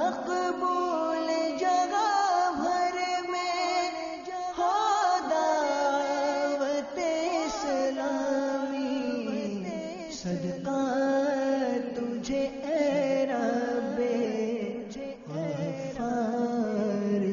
مقبول جگہ بھر میں ہو دعوت اسلامی، صدقہ تجھے اے رب غفار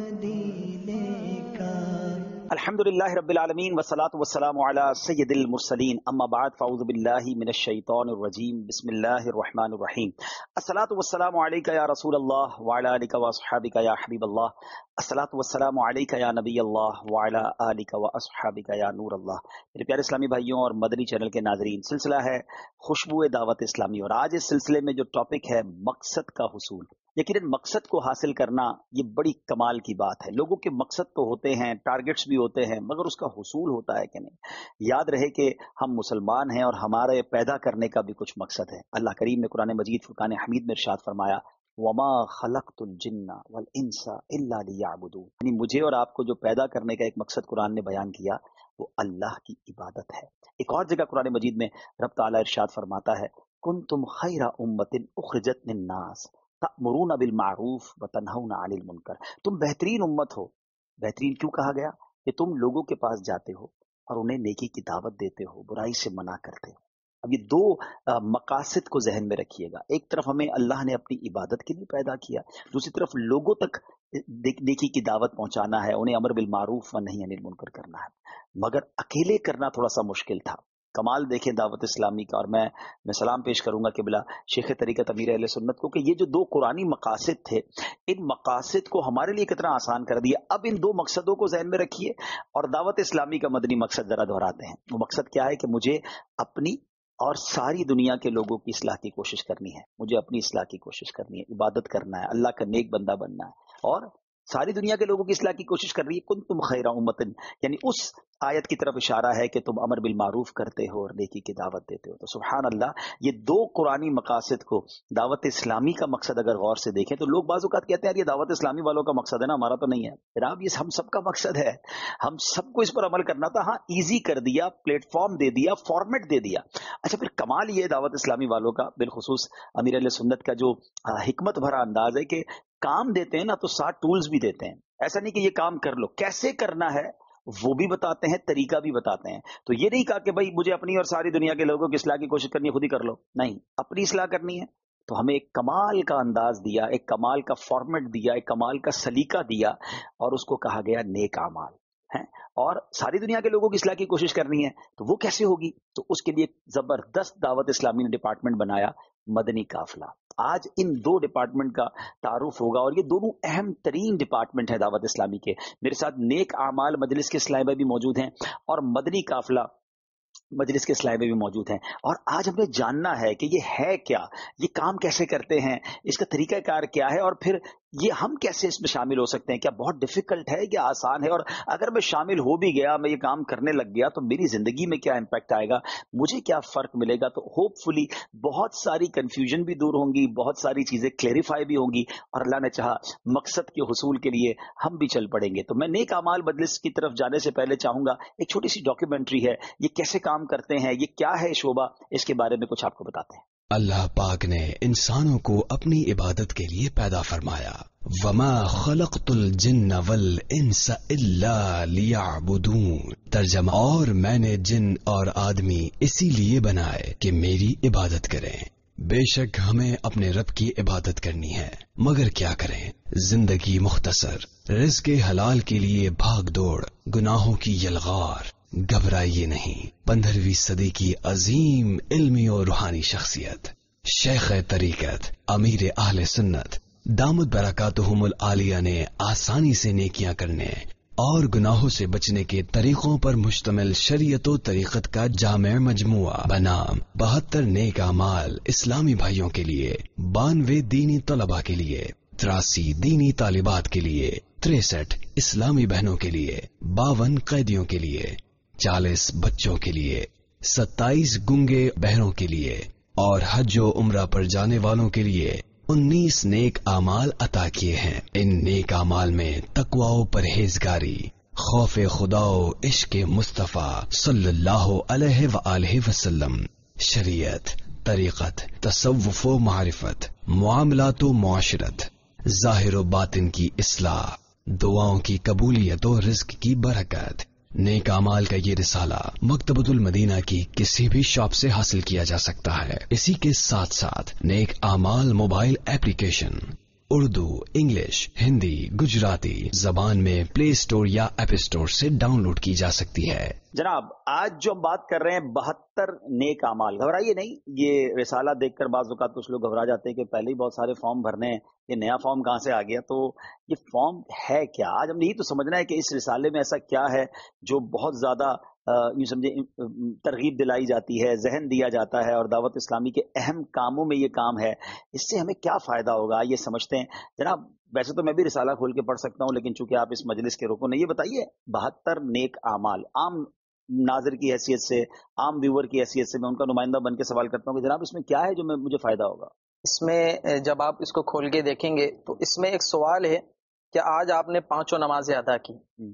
مدینے کا۔ الحمدللہ رب العالمین والصلاة والسلام علی سید المرسلین، اما بعد فاعوذ باللہ من الشیطان الرجیم، بسم اللہ الرحمن الرحیم۔ الصلاة والسلام علیک یا رسول اللہ وعلی آلک واصحابک یا حبیب اللہ، الصلاة والسلام علیک یا نبی اللہ وعلی آلک واصحابک یا نور اللہ۔ میرے پیارے اسلامی بھائیوں اور مدنی چینل کے ناظرین، سلسلہ ہے خوشبو دعوت اسلامی، اور آج اس سلسلے میں جو ٹاپک ہے مقصد کا حصول۔ یقیناً مقصد کو حاصل کرنا یہ بڑی کمال کی بات ہے۔ لوگوں کے مقصد تو ہوتے ہیں، ٹارگٹس بھی ہوتے ہیں، مگر اس کا حصول ہوتا ہے کہ نہیں؟ یاد رہے کہ ہم مسلمان ہیں اور ہمارے پیدا کرنے کا بھی کچھ مقصد ہے۔ اللہ کریم نے قرآن مجید فرقان حمید میں ارشاد فرمایا، وما خلقت الجن والانس الا لیعبدون، یعنی مجھے اور آپ کو جو پیدا کرنے کا ایک مقصد قرآن نے بیان کیا وہ اللہ کی عبادت ہے۔ ایک اور جگہ قرآن مجید میں رب تعالیٰ ارشاد فرماتا ہے، کنتم خیر امۃ اخرجت للناس تأمرون بالمعروف وتنہون عن المنکر، تم بہترین امت ہو۔ بہترین کیوں کہا گیا؟ کہ تم لوگوں کے پاس جاتے ہو اور انہیں نیکی کی دعوت دیتے ہو، برائی سے منع کرتے ہو۔ اب یہ دو مقاصد کو ذہن میں رکھیے گا۔ ایک طرف ہمیں اللہ نے اپنی عبادت کے لیے پیدا کیا، دوسری طرف لوگوں تک نیکی کی دعوت پہنچانا ہے، انہیں امر بالمعروف و نہی عن المنکر کرنا ہے۔ مگر اکیلے کرنا تھوڑا سا مشکل تھا۔ کمال دیکھیں دعوت اسلامی کا، اور میں سلام پیش کروں گا قبلہ شیخ طریقت امیر اہل سنت کو کہ یہ جو دو قرآنی مقاصد تھے، ان مقاصد کو ہمارے لیے کتنا آسان کر دیا۔ اب ان دو مقصدوں کو ذہن میں رکھیے اور دعوت اسلامی کا مدنی مقصد ذرا دہراتے ہیں۔ وہ مقصد کیا ہے کہ مجھے اپنی اور ساری دنیا کے لوگوں کی اصلاح کی کوشش کرنی ہے، مجھے اپنی اصلاح کی کوشش کرنی ہے، عبادت کرنا ہے، اللہ کا نیک بندہ بننا ہے، اور ساری دنیا کے لوگوں کی اصلاح کی کوشش کر رہی ہے۔ کنتم خیر امۃ، یعنی اس آیت کی طرف اشارہ ہے کہ تم امر بالمعروف کرتے ہو اور نیکی کی دعوت دیتے ہو۔ تو سبحان اللہ، یہ دو قرآنی مقاصد کو دعوت اسلامی کا مقصد اگر غور سے دیکھیں تو لوگ بعض اوقات کہتے ہیں یہ دعوت اسلامی والوں کا مقصد ہے نا، ہمارا تو نہیں ہے۔ جناب یہ ہم سب کا مقصد ہے، ہم سب کو اس پر عمل کرنا تھا۔ ہاں ایزی کر دیا، پلیٹ فارم دے دیا، فارمیٹ دے دیا۔ اچھا پھر کمال یہ دعوت اسلامی والوں کا، بالخصوص امیر اہل سنت کا جو حکمت بھرا انداز ہے کہ کام دیتے ہیں نا تو ساتھ ٹولز بھی دیتے ہیں۔ ایسا نہیں کہ یہ کام کر لو، کیسے کرنا ہے وہ بھی بتاتے ہیں، طریقہ بھی بتاتے ہیں۔ تو یہ نہیں کہا کہ بھائی مجھے اپنی اور ساری دنیا کے لوگوں کی اصلاح کی کوشش کرنی ہے، خود ہی کر لو، نہیں، اپنی اصلاح کرنی ہے تو ہمیں ایک کمال کا انداز دیا، ایک کمال کا فارمیٹ دیا، ایک کمال کا سلیقہ دیا، اور اس کو کہا گیا نیک اعمال ہیں۔ اور ساری دنیا کے لوگوں کی اصلاح کی کوشش کرنی ہے تو وہ کیسے ہوگی؟ تو اس کے لیے زبردست دعوت اسلامی نے ڈپارٹمنٹ بنایا، مدنی قافلہ۔ آج ان دو ڈپارٹمنٹ کا تعارف ہوگا، اور یہ دونوں اہم ترین ڈپارٹمنٹ ہیں دعوت اسلامی کے۔ میرے ساتھ نیک اعمال مجلس کے اصلاح بھی موجود ہیں اور مدنی قافلہ مجلس کے اصلاح بھی موجود ہیں۔ اور آج ہمیں جاننا ہے کہ یہ ہے کیا، یہ کام کیسے کرتے ہیں، اس کا طریقہ کار کیا ہے، اور پھر یہ ہم کیسے اس میں شامل ہو سکتے ہیں۔ کیا بہت ڈیفیکلٹ ہے یا آسان ہے؟ اور اگر میں شامل ہو بھی گیا، میں یہ کام کرنے لگ گیا تو میری زندگی میں کیا امپیکٹ آئے گا، مجھے کیا فرق ملے گا؟ تو ہوپ فلی بہت ساری کنفیوژن بھی دور ہوں گی، بہت ساری چیزیں کلیریفائی بھی ہوں گی، اور اللہ نے چاہا مقصد کے حصول کے لیے ہم بھی چل پڑیں گے۔ تو میں نیک اعمال مجلس کی طرف جانے سے پہلے چاہوں گا ایک چھوٹی سی ڈاکیومنٹری ہے، یہ کیسے کام کرتے ہیں، یہ کیا ہے شعبہ، اس کے بارے میں کچھ آپ کو بتاتے ہیں۔ اللہ پاک نے انسانوں کو اپنی عبادت کے لیے پیدا فرمایا، وما خلقت الجن والانس الا لیعبدون، ترجمہ، اور میں نے جن اور آدمی اسی لیے بنائے کہ میری عبادت کریں۔ بے شک ہمیں اپنے رب کی عبادت کرنی ہے، مگر کیا کریں، زندگی مختصر، رزق حلال کے لیے بھاگ دوڑ، گناہوں کی یلغار۔ گھبرائیے نہیں، 15ویں صدی کی عظیم علمی اور روحانی شخصیت شیخ طریقت امیر اہل سنت دامت برکاتہم العالیہ نے آسانی سے نیکیاں کرنے اور گناہوں سے بچنے کے طریقوں پر مشتمل شریعت و طریقت کا جامع مجموعہ بنام 72 نیک اعمال اسلامی بھائیوں کے لیے، 92 دینی طلباء کے لیے، 83 دینی طالبات کے لیے، 63 اسلامی بہنوں کے لیے، 52 قیدیوں کے لیے، 40 بچوں کے لیے، 27 گنگے بہروں کے لیے، اور حج و عمرہ پر جانے والوں کے لیے 19 نیک اعمال عطا کیے ہیں۔ ان نیک اعمال میں تقوی و پرہیزگاری، خوف خدا و عشق مصطفیٰ صلی اللہ علیہ وآلہ وسلم، شریعت، طریقت، تصوف و معرفت، معاملات و معاشرت، ظاہر و باطن کی اصلاح، دعاؤں کی قبولیت و رزق کی برکت۔ نیک اعمال کا یہ رسالہ مکتبۃ المدینہ کی کسی بھی شاپ سے حاصل کیا جا سکتا ہے۔ اسی کے ساتھ ساتھ Nek Amaal mobile application Urdu, English, Hindi, Gujarati زبان میں پلے اسٹور یا ایپ اسٹور سے ڈاؤن لوڈ کی جا سکتی ہے۔ جناب آج جو ہم بات کر رہے ہیں 72 نیک اعمال، گھبرائیے نہیں، یہ رسالہ دیکھ کر بعض اوقات کچھ لوگ گھبرا جاتے ہیں کہ پہلے ہی بہت سارے فارم بھرنے ہیں، یہ نیا فارم کہاں سے آ گیا؟ تو یہ فارم ہے کیا؟ آج ہم نے یہی تو سمجھنا ہے کہ اس رسالے میں ایسا کیا ہے جو بہت زیادہ یوں سمجھے ترغیب دلائی جاتی ہے، ذہن دیا جاتا ہے، اور دعوت اسلامی کے اہم کاموں میں یہ کام ہے، اس سے ہمیں کیا فائدہ ہوگا یہ سمجھتے ہیں۔ جناب ویسے تو میں بھی رسالہ کھول کے پڑھ سکتا ہوں، لیکن چونکہ آپ اس مجلس کے رکن ہیں، یہ بتائیے 72 نیک اعمال، عام ناظر کی حیثیت سے، عام ویور کی حیثیت سے میں ان کا نمائندہ بن کے سوال کرتا ہوں کہ جناب اس میں کیا ہے جو مجھے فائدہ ہوگا؟ اس میں جب آپ اس کو کھول کے دیکھیں گے تو اس میں ایک سوال ہے کہ آج آپ نے 5 نمازیں ادا کی،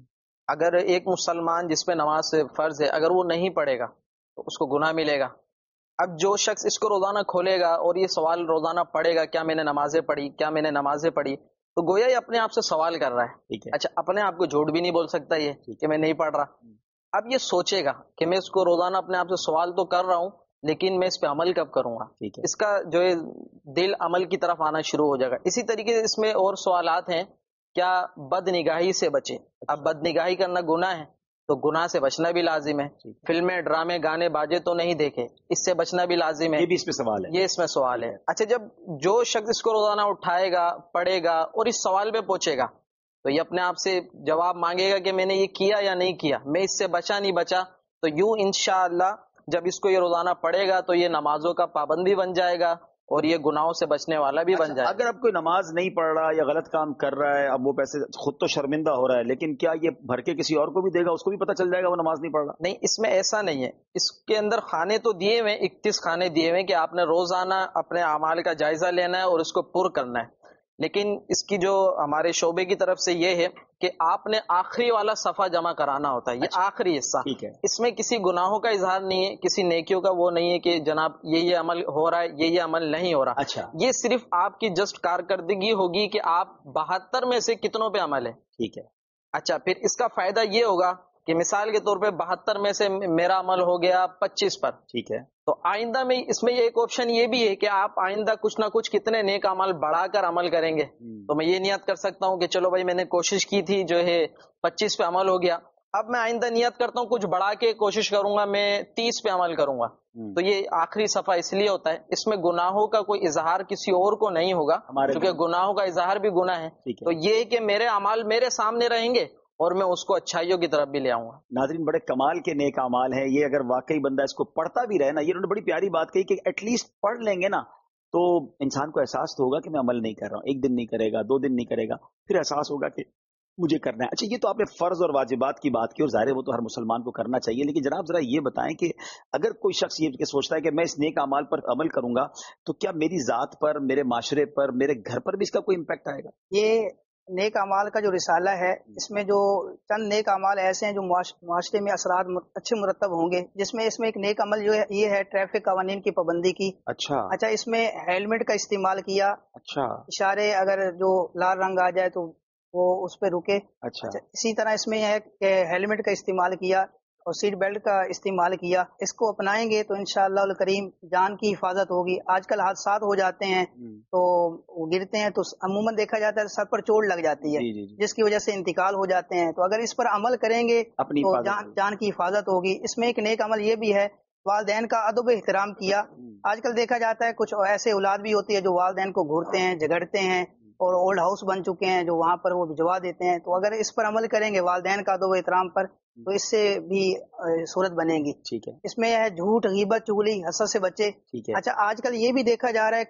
اگر ایک مسلمان جس پہ نماز فرض ہے اگر وہ نہیں پڑھے گا تو اس کو گناہ ملے گا۔ اب جو شخص اس کو روزانہ کھولے گا اور یہ سوال روزانہ پڑھے گا کیا میں نے نمازیں پڑھی، کیا میں نے نمازیں پڑھی، تو گویا یہ اپنے آپ سے سوال کر رہا ہے۔ اچھا اپنے آپ کو جھوٹ بھی نہیں بول سکتا یہ کہ میں نہیں پڑھ رہا۔ اب یہ سوچے گا کہ میں اس کو روزانہ اپنے آپ سے سوال تو کر رہا ہوں لیکن میں اس پہ عمل کب کروں گا، اس کا جو ہے دل عمل کی طرف آنا شروع ہو جائے گا۔ اسی طریقے سے اس میں اور سوالات ہیں، کیا بد نگاہی سے بچے؟ اب بد نگاہی کرنا گناہ ہے تو گناہ سے بچنا بھی لازم ہے۔ فلمیں، ڈرامے، گانے، باجے تو نہیں دیکھے، اس سے بچنا بھی لازم ہے۔ یہ بھی اس میں سوال ہے، یہ اس میں سوال ہے۔ اچھا جب جو شخص اس کو روزانہ اٹھائے گا، پڑھے گا اور اس سوال پہ پہنچے گا تو یہ اپنے آپ سے جواب مانگے گا کہ میں نے یہ کیا یا نہیں کیا، میں اس سے بچا نہیں بچا۔ تو یوں انشاءاللہ جب اس کو یہ روزانہ پڑھے گا تو یہ نمازوں کا پابند بھی بن جائے گا اور یہ گناہوں سے بچنے والا بھی بن جائے گا۔ اگر اب کوئی نماز نہیں پڑھ رہا یا غلط کام کر رہا ہے، اب وہ پیسے خود تو شرمندہ ہو رہا ہے، لیکن کیا یہ بھر کے کسی اور کو بھی دے گا، اس کو بھی پتہ چل جائے گا وہ نماز نہیں پڑھ رہا؟ نہیں، اس میں ایسا نہیں ہے۔ اس کے اندر خانے تو دیے ہوئے، 31 خانے دیے ہوئے کہ آپ نے روزانہ اپنے اعمال کا جائزہ لینا ہے اور اس کو پر کرنا ہے، لیکن اس کی جو ہمارے شعبے کی طرف سے یہ ہے کہ آپ نے آخری والا صفحہ جمع کرانا ہوتا ہے، یہ آخری حصہ۔ اس میں کسی گناہوں کا اظہار نہیں ہے، کسی نیکیوں کا وہ نہیں ہے کہ جناب یہ عمل ہو رہا ہے، یہ عمل نہیں ہو رہا۔ اچھا، یہ صرف آپ کی جسٹ کارکردگی ہوگی کہ آپ 72 میں سے کتنوں پہ عمل ہے۔ ٹھیک ہے۔ اچھا پھر اس کا فائدہ یہ ہوگا کہ مثال کے طور پہ 72 میں سے میرا عمل ہو گیا 25 پر، ٹھیک ہے، تو آئندہ میں اس میں ایک آپشن یہ بھی ہے کہ آپ آئندہ کچھ نہ کچھ کتنے نیک عمل بڑھا کر عمل کریں گے۔ تو میں یہ نیت کر سکتا ہوں کہ چلو بھائی میں نے کوشش کی تھی، جو ہے 25 پہ عمل ہو گیا، اب میں آئندہ نیت کرتا ہوں کچھ بڑھا کے کوشش کروں گا، میں 30 پہ عمل کروں گا۔ تو یہ آخری صفحہ اس لیے ہوتا ہے، اس میں گناہوں کا کوئی اظہار کسی اور کو نہیں ہوگا، کیونکہ گناہوں کا اظہار بھی گناہ ہے۔ تو یہ کہ میرے اعمال میرے سامنے رہیں گے اور میں اس کو اچھائیوں کی طرف بھی لے آؤں گا۔ ناظرین بڑے کمال کے نیک اعمال ہیں یہ، اگر واقعی بندہ اس کو پڑھتا بھی رہے نا، یہ انہوں نے بڑی پیاری بات کہی کہ ایٹ لیسٹ پڑھ لیں گے نا تو انسان کو احساس تو ہوگا کہ میں عمل نہیں کر رہا ہوں، 1 دن نہیں کرے گا، 2 دن نہیں کرے گا، پھر احساس ہوگا کہ مجھے کرنا ہے۔ اچھا یہ تو آپ نے فرض اور واجبات کی بات کی اور ظاہر ہے وہ تو ہر مسلمان کو کرنا چاہیے، لیکن جناب ذرا یہ بتائیں کہ اگر کوئی شخص یہ سوچتا ہے کہ میں اس نیک اعمال پر عمل کروں گا تو کیا میری ذات پر، میرے معاشرے پر، میرے گھر پر بھی اس کا کوئی امپیکٹ آئے گا؟ یہ نیک اعمال کا جو رسالہ ہے اس میں جو چند نیک اعمال ایسے ہیں جو معاشرے میں اثرات اچھے مرتب ہوں گے، جس میں اس میں ایک نیک عمل جو ہے یہ ہے ٹریفک قوانین کی پابندی کی۔ اچھا اس میں ہیلمٹ کا استعمال کیا، اچھا اشارے اگر جو لال رنگ آ جائے تو وہ اس پہ رکے۔ اچھا اسی طرح اس میں ہے کہ ہیلمٹ کا استعمال کیا اور سیٹ بیلٹ کا استعمال کیا، اس کو اپنائیں گے تو انشاءاللہ الکریم جان کی حفاظت ہوگی۔ آج کل حادثات ہو جاتے ہیں تو وہ گرتے ہیں تو عموماً دیکھا جاتا ہے سر پر چوٹ لگ جاتی ہے، جس کی وجہ سے انتقال ہو جاتے ہیں، تو اگر اس پر عمل کریں گے تو جان کی حفاظت ہوگی۔ اس میں ایک نیک عمل یہ بھی ہے، والدین کا ادب احترام کیا۔ آج کل دیکھا جاتا ہے کچھ ایسے اولاد بھی ہوتی ہے جو والدین کو گھورتے ہیں، جھگڑتے ہیں، اور اولڈ ہاؤس بن چکے ہیں جو وہاں پر وہ بھجوا دیتے ہیں، تو اگر اس پر عمل کریں گے والدین کا ادب و احترام پر تو اس سے بھی صورت بنے گی۔ ٹھیک ہے، اس میں ہے جھوٹ، غیبت، چغلی، حسد سے بچے۔ اچھا آج کل یہ بھی دیکھا جا رہا ہے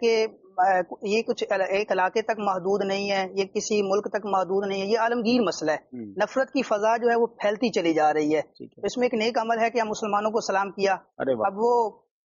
کہ یہ کچھ ایک علاقے تک محدود نہیں ہے، یہ کسی ملک تک محدود نہیں ہے، یہ عالمگیر مسئلہ ہے۔ نفرت کی فضا جو ہے وہ پھیلتی چلی جا رہی ہے۔ اس میں ایک نیک عمل ہے کہ ہم مسلمانوں کو سلام کیا، اب وہ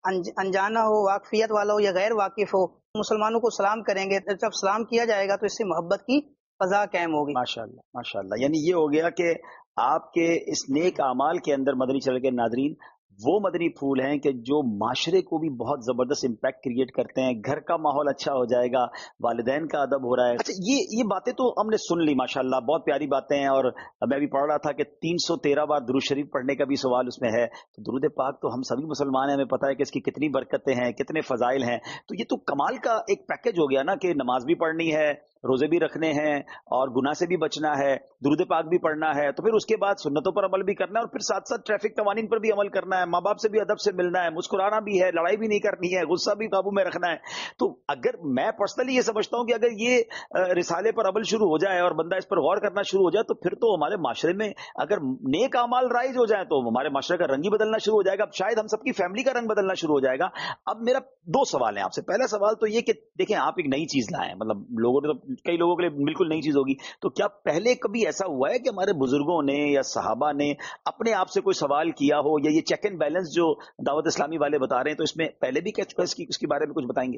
انجانا ہو، واقفیت والا ہو یا غیر واقف ہو، مسلمانوں کو سلام کریں گے، جب سلام کیا جائے گا تو اس سے محبت کی فضا قائم ہوگی۔ ماشاءاللہ ماشاءاللہ، یعنی یہ ہو گیا کہ آپ کے اس نیک اعمال کے اندر مدنی چینل کے ناظرین وہ مدنی پھول ہیں کہ جو معاشرے کو بھی بہت زبردست امپیکٹ کریٹ کرتے ہیں. گھر کا ماحول اچھا ہو جائے گا, والدین کا ادب ہو رہا ہے. اچھا یہ باتیں تو ہم نے سن لی ماشاءاللہ, بہت پیاری باتیں ہیں. اور میں بھی پڑھ رہا تھا کہ 313 بار درود شریف پڑھنے کا بھی سوال اس میں ہے. تو درود پاک تو ہم سبھی مسلمان ہیں, ہمیں پتہ ہے کہ اس کی کتنی برکتیں ہیں, کتنے فضائل ہیں. تو یہ تو کمال کا ایک پیکج ہو گیا نا کہ نماز بھی پڑھنی ہے, روزے بھی رکھنے ہیں, اور گناہ سے بھی بچنا ہے, درود پاک بھی پڑھنا ہے, تو پھر اس کے بعد سنتوں پر عمل بھی کرنا ہے, اور پھر ساتھ ساتھ ٹریفک قوانین پر بھی عمل کرنا ہے, ماں باپ سے بھی ادب سے ملنا ہے, مسکرانا بھی ہے, لڑائی بھی نہیں کرنی ہے, غصہ بھی قابو میں رکھنا ہے. تو اگر میں پرسنلی یہ سمجھتا ہوں کہ اگر یہ رسالے پر عمل شروع ہو جائے اور بندہ اس پر غور کرنا شروع ہو جائے, تو پھر تو ہمارے معاشرے میں اگر نیک اعمال رائج ہو جائے تو ہمارے معاشرے کا رنگ ہی بدلنا شروع ہو جائے گا. اب شاید ہم سب کی فیملی کا رنگ بدلنا شروع ہو جائے گا. اب میرا 2 سوال ہیں آپ سے. پہلا سوال تو یہ کہ دیکھیں آپ ایک نئی چیز لائیں, مطلب لوگوں نے تو کئی لوگوں کے لیے بالکل نئی چیز ہوگی, تو کیا پہلے کبھی ایسا ہوا ہے کہ ہمارے بزرگوں نے یا صحابہ نے اپنے آپ سے کوئی سوال کیا ہو, یا یہ چیک اینڈ بیلنس جو دعوت اسلامی والے بتا رہے ہیں تو اس میں پہلے بھی اس کے بارے میں کچھ بتائیں گے؟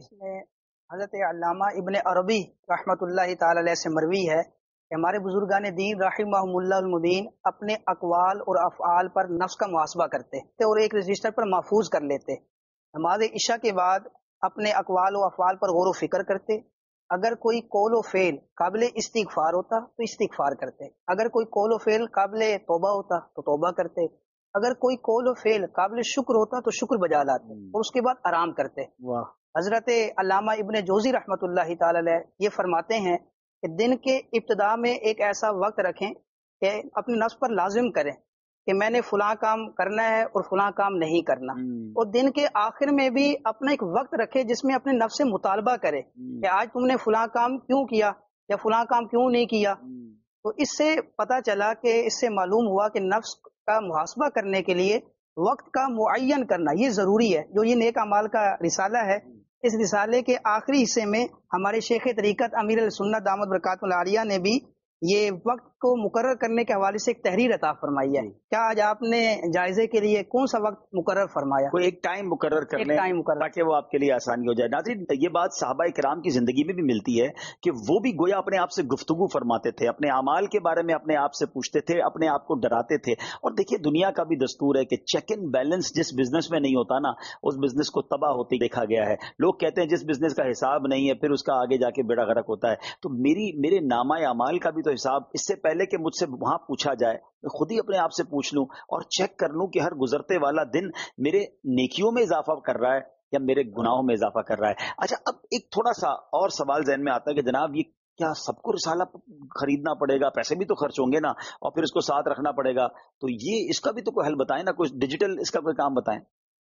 حضرت علامہ ابن عربی رحمۃ اللہ تعالی علیہ سے مروی ہے کہ ہمارے بزرگان دین رحمہم اللہ المدین اپنے اقوال اور افعال پر نفس کا محاسبہ کرتے اور ایک رجسٹر پر محفوظ کر لیتے. نماز عشاء کے بعد اپنے اقوال و افعال پر غور و فکر کرتے. اگر کوئی قول و فعل قابل استغفار ہوتا تو استغفار کرتے, اگر کوئی قول و فعل قابل توبہ ہوتا تو توبہ کرتے, اگر کوئی قول و فعل قابل شکر ہوتا تو شکر بجا لاتے, اور اس کے بعد آرام کرتے. حضرت علامہ ابن جوزی رحمۃ اللہ تعالی علیہ یہ فرماتے ہیں کہ دن کے ابتدا میں ایک ایسا وقت رکھیں کہ اپنے نفس پر لازم کریں کہ میں نے فلاں کام کرنا ہے اور فلاں کام نہیں کرنا, اور دن کے آخر میں بھی اپنا ایک وقت رکھے جس میں اپنے نفس سے مطالبہ کرے کہ آج تم نے فلاں کام کیوں کیا یا فلاں کام کیوں نہیں کیا. تو اس سے پتہ چلا کہ اس سے معلوم ہوا کہ نفس کا محاسبہ کرنے کے لیے وقت کا معین کرنا یہ ضروری ہے. جو یہ نیک اعمال کا رسالہ ہے, اس رسالے کے آخری حصے میں ہمارے شیخ طریقت امیر السنت دامت برکاتہ العالیہ نے بھی یہ وقت کو مقرر کرنے کے حوالے سے ایک تحریر عطا فرمائی ہے. کیا آج آپ نے جائزے کے لیے کون سا وقت مقرر فرمایا؟ کوئی ایک ٹائم مقرر کر لیں تاکہ وہ آپ کے لیے آسانی ہو جائے. ناظرین یہ بات صحابہ کرام کی زندگی میں بھی ملتی ہے کہ وہ بھی گویا اپنے آپ سے گفتگو فرماتے تھے, اپنے اعمال کے بارے میں اپنے آپ سے پوچھتے تھے, اپنے آپ کو ڈراتے تھے. اور دیکھیے دنیا کا بھی دستور ہے کہ چیک اینڈ بیلنس جس بزنس میں نہیں ہوتا نا اس بزنس کو تباہ ہوتے دیکھا گیا ہے. لوگ کہتے ہیں جس بزنس کا حساب نہیں ہے پھر اس کا آگے جا کے بیڑا غرق ہوتا ہے. تو میرے نامہ اعمال کا بھی تو حساب اس سے پہلے کہ مجھ سے وہاں پوچھا جائے میں خود ہی اپنے آپ سے پوچھ لوں اور چیک کر لوں کہ ہر گزرتے والا دن میرے نیکیوں میں اضافہ کر رہا ہے یا میرے گناہوں میں اضافہ کر رہا ہے. اچھا اب ایک تھوڑا سا اور سوال ذہن میں آتا ہے کہ جناب یہ کیا سب کو رسالہ خریدنا پڑے گا؟ پیسے بھی تو خرچ ہوں گے نا, اور پھر اس کو ساتھ رکھنا پڑے گا. تو یہ اس کا بھی تو کوئی حل بتائیں نا, کوئی ڈیجیٹل اس کا کوئی کام بتائیں.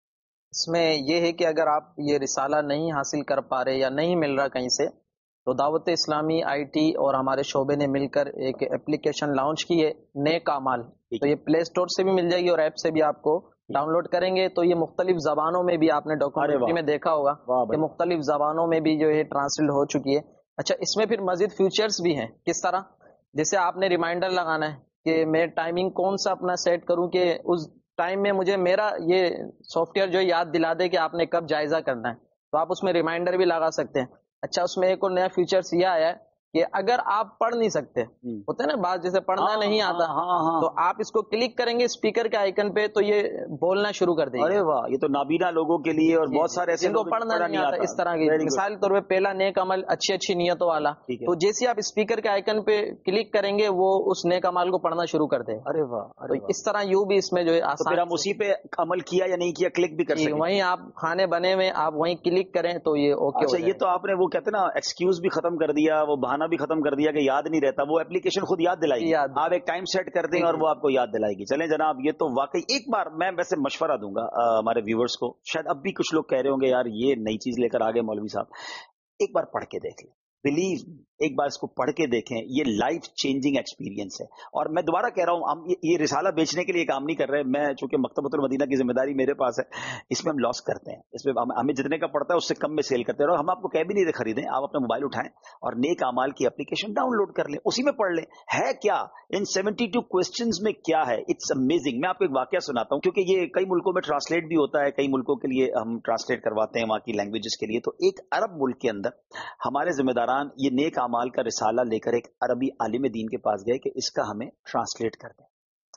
اس میں یہ ہے کہ اگر آپ یہ رسالہ نہیں حاصل کر پا رہے یا نہیں مل رہا کہیں سے, تو دعوت اسلامی آئی ٹی اور ہمارے شعبے نے مل کر ایک اپلیکیشن لانچ کی ہے نیک اعمال. تو یہ پلے اسٹور سے بھی مل جائے گی اور ایپ سے بھی آپ کو ڈاؤن لوڈ کریں گے تو یہ مختلف زبانوں میں بھی آپ نے ڈاکومنٹری میں دیکھا ہوگا کہ مختلف زبانوں میں بھی جو ہے ٹرانسلیٹ ہو چکی ہے. اچھا اس میں پھر مزید فیچرز بھی ہیں. کس طرح؟ جیسے آپ نے ریمائنڈر لگانا ہے کہ میں ٹائمنگ کون سا اپنا سیٹ کروں کہ اس ٹائم میں مجھے میرا یہ سافٹ ویئر جو یاد دلا دے کہ آپ نے کب جائزہ کرنا ہے, تو آپ اس میں ریمائنڈر بھی لگا سکتے ہیں. اچھا اس میں ایک اور نیا فیچرز یہ آیا ہے کہ اگر آپ پڑھ نہیں سکتے, ہوتے نا بعض جیسے پڑھنا نہیں آتا, تو آپ اس کو کلک کریں گے اسپیکر کے آئیکن پہ تو یہ بولنا شروع کر دیں گے. ارے واہ, یہ تو نابینا لوگوں کے لیے اور بہت سارے ایسے جن کو پڑھنا نہیں آتا اس طرح کی. مثال طور پہ پہلا نیک عمل اچھی نیتوں والا, تو جیسے آپ اسپیکر کے آئیکن پہ کلک کریں گے وہ اس نیک عمل کو پڑھنا شروع کر دے. ارے واہ, تو اس طرح یوں بھی اس میں جو ہے آسان, ہم اسی پہ عمل کیا یا نہیں کیا کلک بھی کر سکتے. وہیں آپ کھانے بنے میں آپ وہیں کلک کریں تو یہ اوکے. اچھا یہ تو آپ نے وہ کہتے ہیں نا ایکسکیوز بھی ختم کر دیا, وہ بہانہ بھی ختم کر دیا کہ یاد نہیں رہتا, وہ اپلیکیشن خود یاد دلائے گی. آپ ایک ٹائم سیٹ کر دیں اور وہ آپ کو یاد دلائے گی. چلیں جناب, یہ تو واقعی ایک بار میں ویسے مشورہ دوں گا ہمارے ویورز کو, شاید اب بھی کچھ لوگ کہہ رہے ہوں گے یار یہ نئی چیز لے کر آگے مولوی صاحب, ایک بار پڑھ کے دیکھ لیں. بلیو, ایک بار اس کو پڑھ کے دیکھیں, یہ لائف چینجنگ ایکسپیرینس ہے. اور میں دوبارہ کہہ رہا ہوں, ہم یہ رسالہ بیچنے کے لیے کام نہیں کر رہے. میں چونکہ مکتبۃ المدینہ کی ذمہ داری میرے پاس ہے, اس میں ہم لاس کرتے ہیں, اس میں ہمیں جتنے کا پڑتا ہے اس سے کم میں سیل کرتے ہیں. اور ہم آپ کو کہہ بھی نہیں خریدیں, آپ اپنا موبائل اٹھائیں اور نیک اعمال کی اپلیکیشن ڈاؤن لوڈ کر لیں, اسی میں پڑھ لیں ہے کیا ان 72 کوسچنز میں کیا ہے. It's amazing. میں آپ کو ایک واقعہ سناتا ہوں کیونکہ یہ کئی ملکوں میں ٹرانسلیٹ بھی ہوتا ہے, کئی ملکوں کے لیے ہم ٹرانسلیٹ کرواتے ہیں وہاں کی لینگویجز کے لیے. تو ایک عرب ملک کے اندر ہمارے ذمہ داران یہ نیک اعمال کا رسالہ لے کر ایک عربی عالم دین کے پاس گئے کہ اس کا ہمیں ٹرانسلیٹ کر دیں.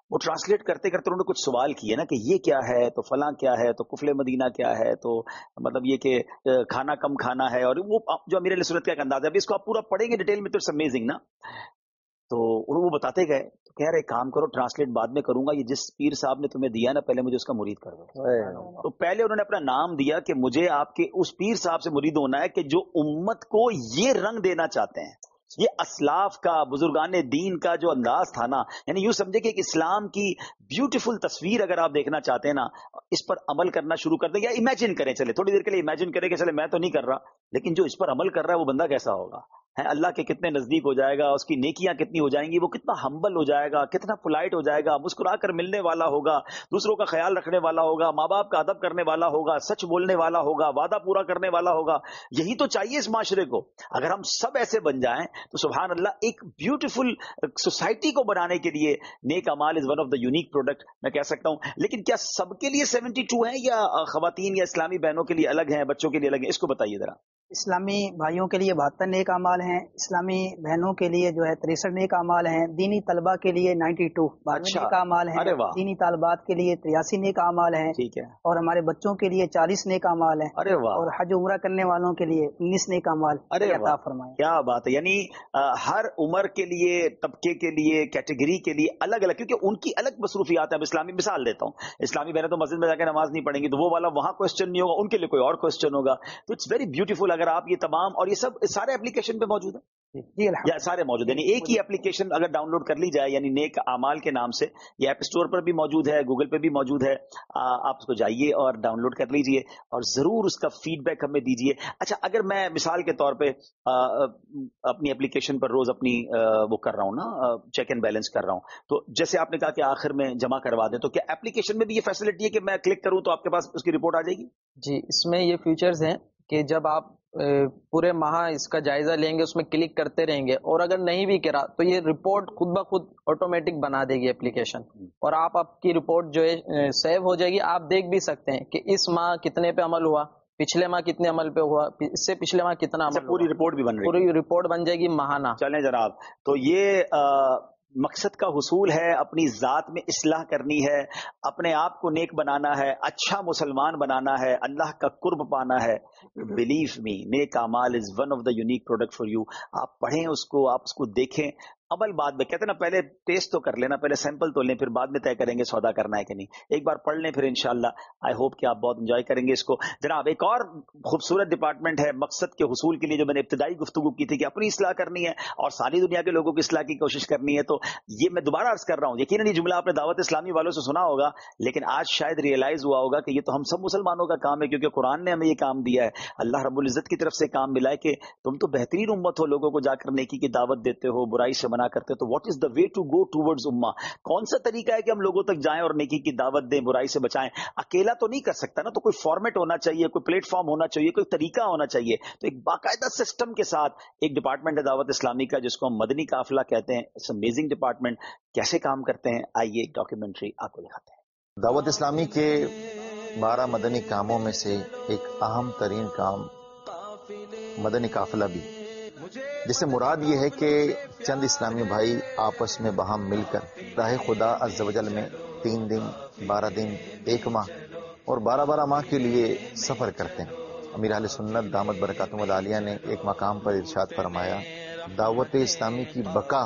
وہ ٹرانسلیٹ کرتے کرتے انہوں نے کچھ سوال کیے نا کہ یہ کیا ہے تو فلاں کیا ہے تو کفل مدینہ کیا ہے تو مطلب یہ کہ کھانا کم کھانا ہے، اور وہ جو امیر علیہ سنت کا ایک انداز ہے. ابھی اس کو آپ پورا پڑھیں گے ڈیٹیل میں تو اٹس امیزنگ نا. تو وہ بتاتے گئے تو کہہ رہے کام کرو ٹرانسلیٹ بعد میں کروں گا، یہ جس پیر صاحب نے تمہیں دیا نا پہلے مجھے اس کا مرید کر دو. تو پہلے انہوں نے اپنا نام دیا کہ مجھے آپ کے اس پیر صاحب سے مرید ہونا ہے کہ جو امت کو یہ رنگ دینا چاہتے ہیں. یہ اسلاف کا بزرگان دین کا جو انداز تھا نا، یعنی یوں سمجھے کہ ایک اسلام کی بیوٹیفل تصویر اگر آپ دیکھنا چاہتے ہیں نا، اس پر عمل کرنا شروع کر دیں یا امیجن کریں، چلے تھوڑی دیر کے لیے امیجن کریں کہ چلے میں تو نہیں کر رہا لیکن جو اس پر عمل کر رہا ہے وہ بندہ کیسا ہوگا، ہے اللہ کے کتنے نزدیک ہو جائے گا، اس کی نیکیاں کتنی ہو جائیں گی، وہ کتنا ہمبل ہو جائے گا، کتنا پولائٹ ہو جائے گا، مسکرا کر ملنے والا ہوگا، دوسروں کا خیال رکھنے والا ہوگا، ماں باپ کا ادب کرنے والا ہوگا، سچ بولنے والا ہوگا، وعدہ پورا کرنے والا ہوگا. یہی تو چاہیے اس معاشرے کو. اگر ہم سب ایسے بن جائیں تو سبحان اللہ ایک بیوٹیفل سوسائٹی کو بنانے کے لیے Nek Amaal is one of the unique product میں کہہ سکتا ہوں. لیکن کیا سب کے لیے 72 ہیں یا خواتین یا اسلامی بہنوں کے لیے الگ ہیں، بچوں کے لیے الگ ہیں؟ اس کو بتائیے ذرا. اسلامی بھائیوں کے لیے 72 نیک اعمال ہیں، اسلامی بہنوں کے لیے جو ہے 63 نیک اعمال ہیں، دینی طلبہ کے لیے 92 نیک اعمال ہیں، دینی طالبات کے لیے 83 نیک اعمال ہیں، ٹھیک ہے، اور ہمارے بچوں کے لیے 40 نیک اعمال ہیں، اور حج عمرہ کرنے والوں کے لیے 19 نیک اعمال عطا فرمائے. کیا بات ہے. یعنی ہر عمر کے لیے، طبقے کے لیے، کیٹیگری کے لیے الگ الگ، کیونکہ ان کی الگ مصروفیات ہیں. اب اسلامی مثال دیتا ہوں، اسلامی بہنیں تو مسجد میں جا کے نماز نہیں پڑھیں گی تو وہ والا وہاں کوسچن نہیں ہوگا، ان کے لیے کوئی اور کوسچن ہوگا. تو اٹس ویری بیوٹیفل. اگر آپ یہ تمام، اور یہ سب سارے اپلیکیشن پہ موجود ہیں جی یا سارے موجود ہیں، یعنی ایک ہی اپلیکیشن اگر ڈاؤن لوڈ کر لی جائے، یعنی نیک اعمال کے نام سے، یہ ایپ اسٹور پر بھی موجود ہے، گوگل پہ بھی موجود ہے، آپ اس کو جائیے اور ڈاؤن لوڈ کر لیجئے اور ضرور اس کا فیڈ بیک ہمیں دیجئے. اچھا، اگر میں مثال کے طور پہ اپنی اپلیکیشن پر روز اپنی وہ کر رہا ہوں نا، چیک اینڈ بیلنس کر رہا ہوں، تو جیسے آپ نے کہا کہ آخر میں جمع کروا دیں، تو کیا اپلیکیشن میں بھی یہ فیسلٹی ہے کہ میں کلک کروں تو آپ کے پاس اس کی رپورٹ آ جائے گی؟ جی، اس میں یہ فیچرز ہیں کہ جب آپ پورے ماہ اس کا جائزہ لیں گے، اس میں کلک کرتے رہیں گے، اور اگر نہیں بھی کرا تو یہ رپورٹ خود بخود آٹومیٹک بنا دے گی اپلیکیشن، اور آپ کی رپورٹ جو ہے سیو ہو جائے گی. آپ دیکھ بھی سکتے ہیں کہ اس ماہ کتنے پہ عمل ہوا، پچھلے ماہ کتنے عمل پہ ہوا، اس سے پچھلے ماہ کتنا عمل، پوری رپورٹ بھی بن رہی ہے، پوری رپورٹ بن جائے گی ماہانہ. چلیں جناب، تو یہ مقصد کا حصول ہے، اپنی ذات میں اصلاح کرنی ہے، اپنے آپ کو نیک بنانا ہے، اچھا مسلمان بنانا ہے، اللہ کا قرب پانا ہے. Blue me, Nek Amaal is one of the unique product for you. آپ پڑھیں اس کو، آپ اس کو دیکھیں. عمل بعد میں، کہتے ہیں نا پہلے ٹیسٹ تو کر لینا، پہلے سیمپل تو لیں، پھر بعد میں طے کریں گے سودا کرنا ہے کہ نہیں. ایک بار پڑھ لیں پھر انشاءاللہ آئی ہوپ کہ آپ بہت انجوائے کریں گے اس کو. جناب ایک اور خوبصورت ڈپارٹمنٹ ہے مقصد کے حصول کے لیے، جو میں نے ابتدائی گفتگو کی تھی کہ اپنی اصلاح کرنی ہے اور ساری دنیا کے لوگوں کی اصلاح کی کوشش کرنی ہے. تو یہ میں دوبارہ عرض کر رہا ہوں، یقیناً یہ جملہ آپ نے دعوت اسلامی والوں سے سنا ہوگا، لیکن آج شاید ریئلائز ہوا ہوگا کہ یہ تو ہم سب مسلمانوں کا کام ہے، کیونکہ قرآن نے ہمیں یہ کام دیا ہے، اللہ رب العزت کی طرف سے کام ملا ہے کہ تم تو بہترین امت ہو، لوگوں کو جا کر نیکی کی دعوت دیتے ہو، برائی سے منع کرتے ہو. تو what is the way to go towards امہ؟ کون سا طریقہ ہے کہ ہم لوگوں تک جائیں اور نیکی کی دعوت دیں، برائی سے بچائیں؟ اکیلا تو نہیں کر سکتا نا، تو کوئی فارمیٹ ہونا چاہیے، کوئی پلیٹ فارم ہونا چاہیے، کوئی طریقہ ہونا چاہیے. تو ایک باقاعدہ سسٹم کے ساتھ ایک ڈپارٹمنٹ ہے دعوت اسلامی کا، جس کو ہم مدنی قافلہ کہتے ہیں. It's amazing department. کیسے کام کرتے ہیں آئیے ایک ڈاکیومنٹری آپ کو دکھاتے ہیں. دعوت اسلامی کے 12 مدنی کاموں میں سے ایک اہم ترین کام مدنی قافلہ بھی، جس سے مراد یہ ہے کہ چند اسلامی بھائی آپس میں باہم مل کر راہ خدا عز و جل میں 3 دن، 12 دن، 1 ماہ اور 12 ماہ کے لیے سفر کرتے ہیں. امیر اہل سنت دامت برکاتہم العالیہ نے ایک مقام پر ارشاد فرمایا، دعوت اسلامی کی بقا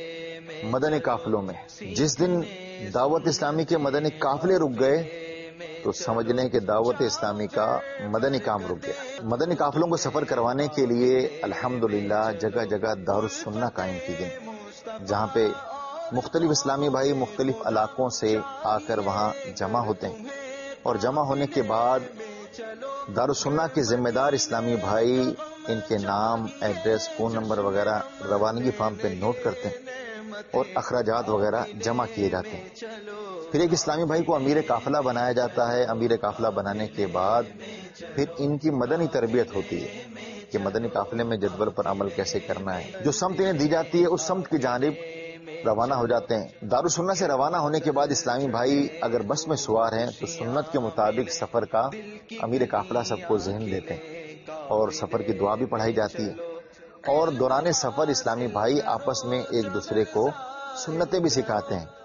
مدنی قافلوں میں. جس دن دعوت اسلامی کے مدنی قافلے رک گئے تو سمجھ لیں کہ دعوت اسلامی کا مدنی کام رک گیا. مدنی قافلوں کو سفر کروانے کے لیے الحمدللہ جگہ جگہ دارالسنہ قائم کی گئی، جہاں پہ مختلف اسلامی بھائی مختلف علاقوں سے آ کر وہاں جمع ہوتے ہیں، اور جمع ہونے کے بعد دارالسنہ کے ذمہ دار اسلامی بھائی ان کے نام، ایڈریس، فون نمبر وغیرہ روانگی فارم پہ نوٹ کرتے ہیں اور اخراجات وغیرہ جمع کیے جاتے ہیں. پھر ایک اسلامی بھائی کو امیر قافلہ بنایا جاتا ہے. امیر قافلہ بنانے کے بعد پھر ان کی مدنی تربیت ہوتی ہے کہ مدنی قافلے میں جدول پر عمل کیسے کرنا ہے. جو سمت انہیں دی جاتی ہے اس سمت کی جانب روانہ ہو جاتے ہیں. دارالسنہ سے روانہ ہونے کے بعد اسلامی بھائی اگر بس میں سوار ہیں تو سنت کے مطابق سفر کا امیر قافلہ سب کو ذہن دیتے ہیں اور سفر کی دعا بھی پڑھائی جاتی ہے. اور دوران سفر اسلامی بھائی آپس میں ایک دوسرے کو سنتیں بھی سکھاتے ہیں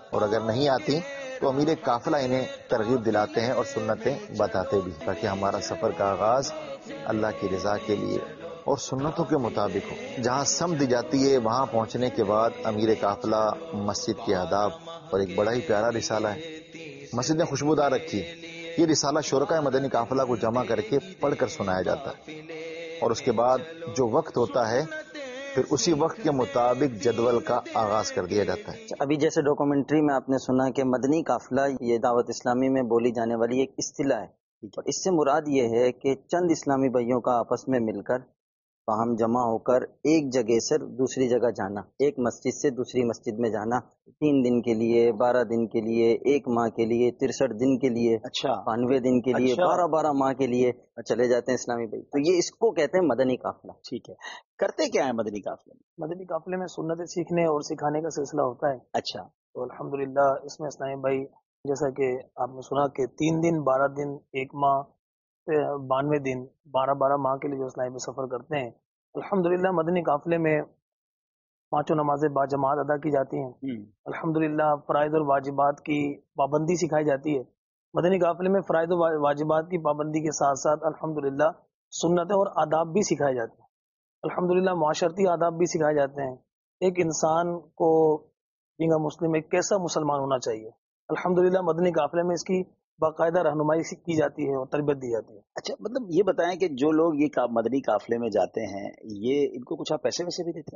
اور اگر نہیں آتی تو امیر قافلہ انہیں ترغیب دلاتے ہیں اور سنتیں بتاتے بھی، تاکہ ہمارا سفر کا آغاز اللہ کی رضا کے لیے اور سنتوں کے مطابق ہو۔ جہاں سمت دی جاتی ہے وہاں پہنچنے کے بعد امیر قافلہ مسجد کے آداب اور ایک بڑا ہی پیارا رسالہ ہے مسجد نے خوشبودار رکھی۔ یہ رسالہ شرکاء مدنی قافلہ کو جمع کر کے پڑھ کر سنایا جاتا ہے، اور اس کے بعد جو وقت ہوتا ہے پھر اسی وقت کے مطابق جدول کا آغاز کر دیا جاتا ہے۔ ابھی جیسے ڈاکومنٹری میں آپ نے سنا کہ مدنی قافلہ یہ دعوت اسلامی میں بولی جانے والی ایک اصطلاح ہے، اور اس سے مراد یہ ہے کہ چند اسلامی بھائیوں کا آپس میں مل کر باہم جمع ہو کر ایک جگہ سے دوسری جگہ جانا، ایک مسجد سے دوسری مسجد میں جانا، 3 دن کے لیے، 12 دن کے لیے، 1 ماہ کے لیے، 63 دن کے لیے، 92 دن کے لیے، 12 ماہ کے لیے چلے جاتے ہیں اسلامی بھائی۔ تو یہ اس کو کہتے ہیں مدنی قافلہ۔ ٹھیک ہے، کرتے کیا ہے مدنی قافلے میں؟ مدنی قافلے میں سنتیں سیکھنے اور سکھانے کا سلسلہ ہوتا ہے۔ اچھا، تو الحمدللہ اس میں اسلامی بھائی جیسا کہ آپ نے سنا کہ 3 دن، 12 دن، 1 ماہ، 92 دن، 12 ماہ کے لیے جو اسلامی بھائی سفر کرتے ہیں، الحمدللہ مدنی قافلے میں 5 نمازیں باجماعت ادا کی جاتی ہیں۔ الحمدللہ فرائض اور واجبات کی پابندی سکھائی جاتی ہے۔ مدنی قافلے میں فرائض و واجبات کی پابندی کے ساتھ ساتھ الحمدللہ سنتیں اور آداب بھی سکھائے جاتے ہیں۔ الحمدللہ معاشرتی آداب بھی سکھائے جاتے ہیں، ایک انسان کو بینگ مسلم ایک کیسا مسلمان ہونا چاہیے۔ الحمدللہ مدنی قافلے میں اس کی باقاعدہ رہنمائی کی جاتی ہے اور تربیت دی جاتی ہے۔ اچھا، مطلب یہ بتائیں کہ جو لوگ یہ مدنی قافلے میں جاتے ہیں، یہ ان کو کچھ آپ پیسے ویسے بھی دیتے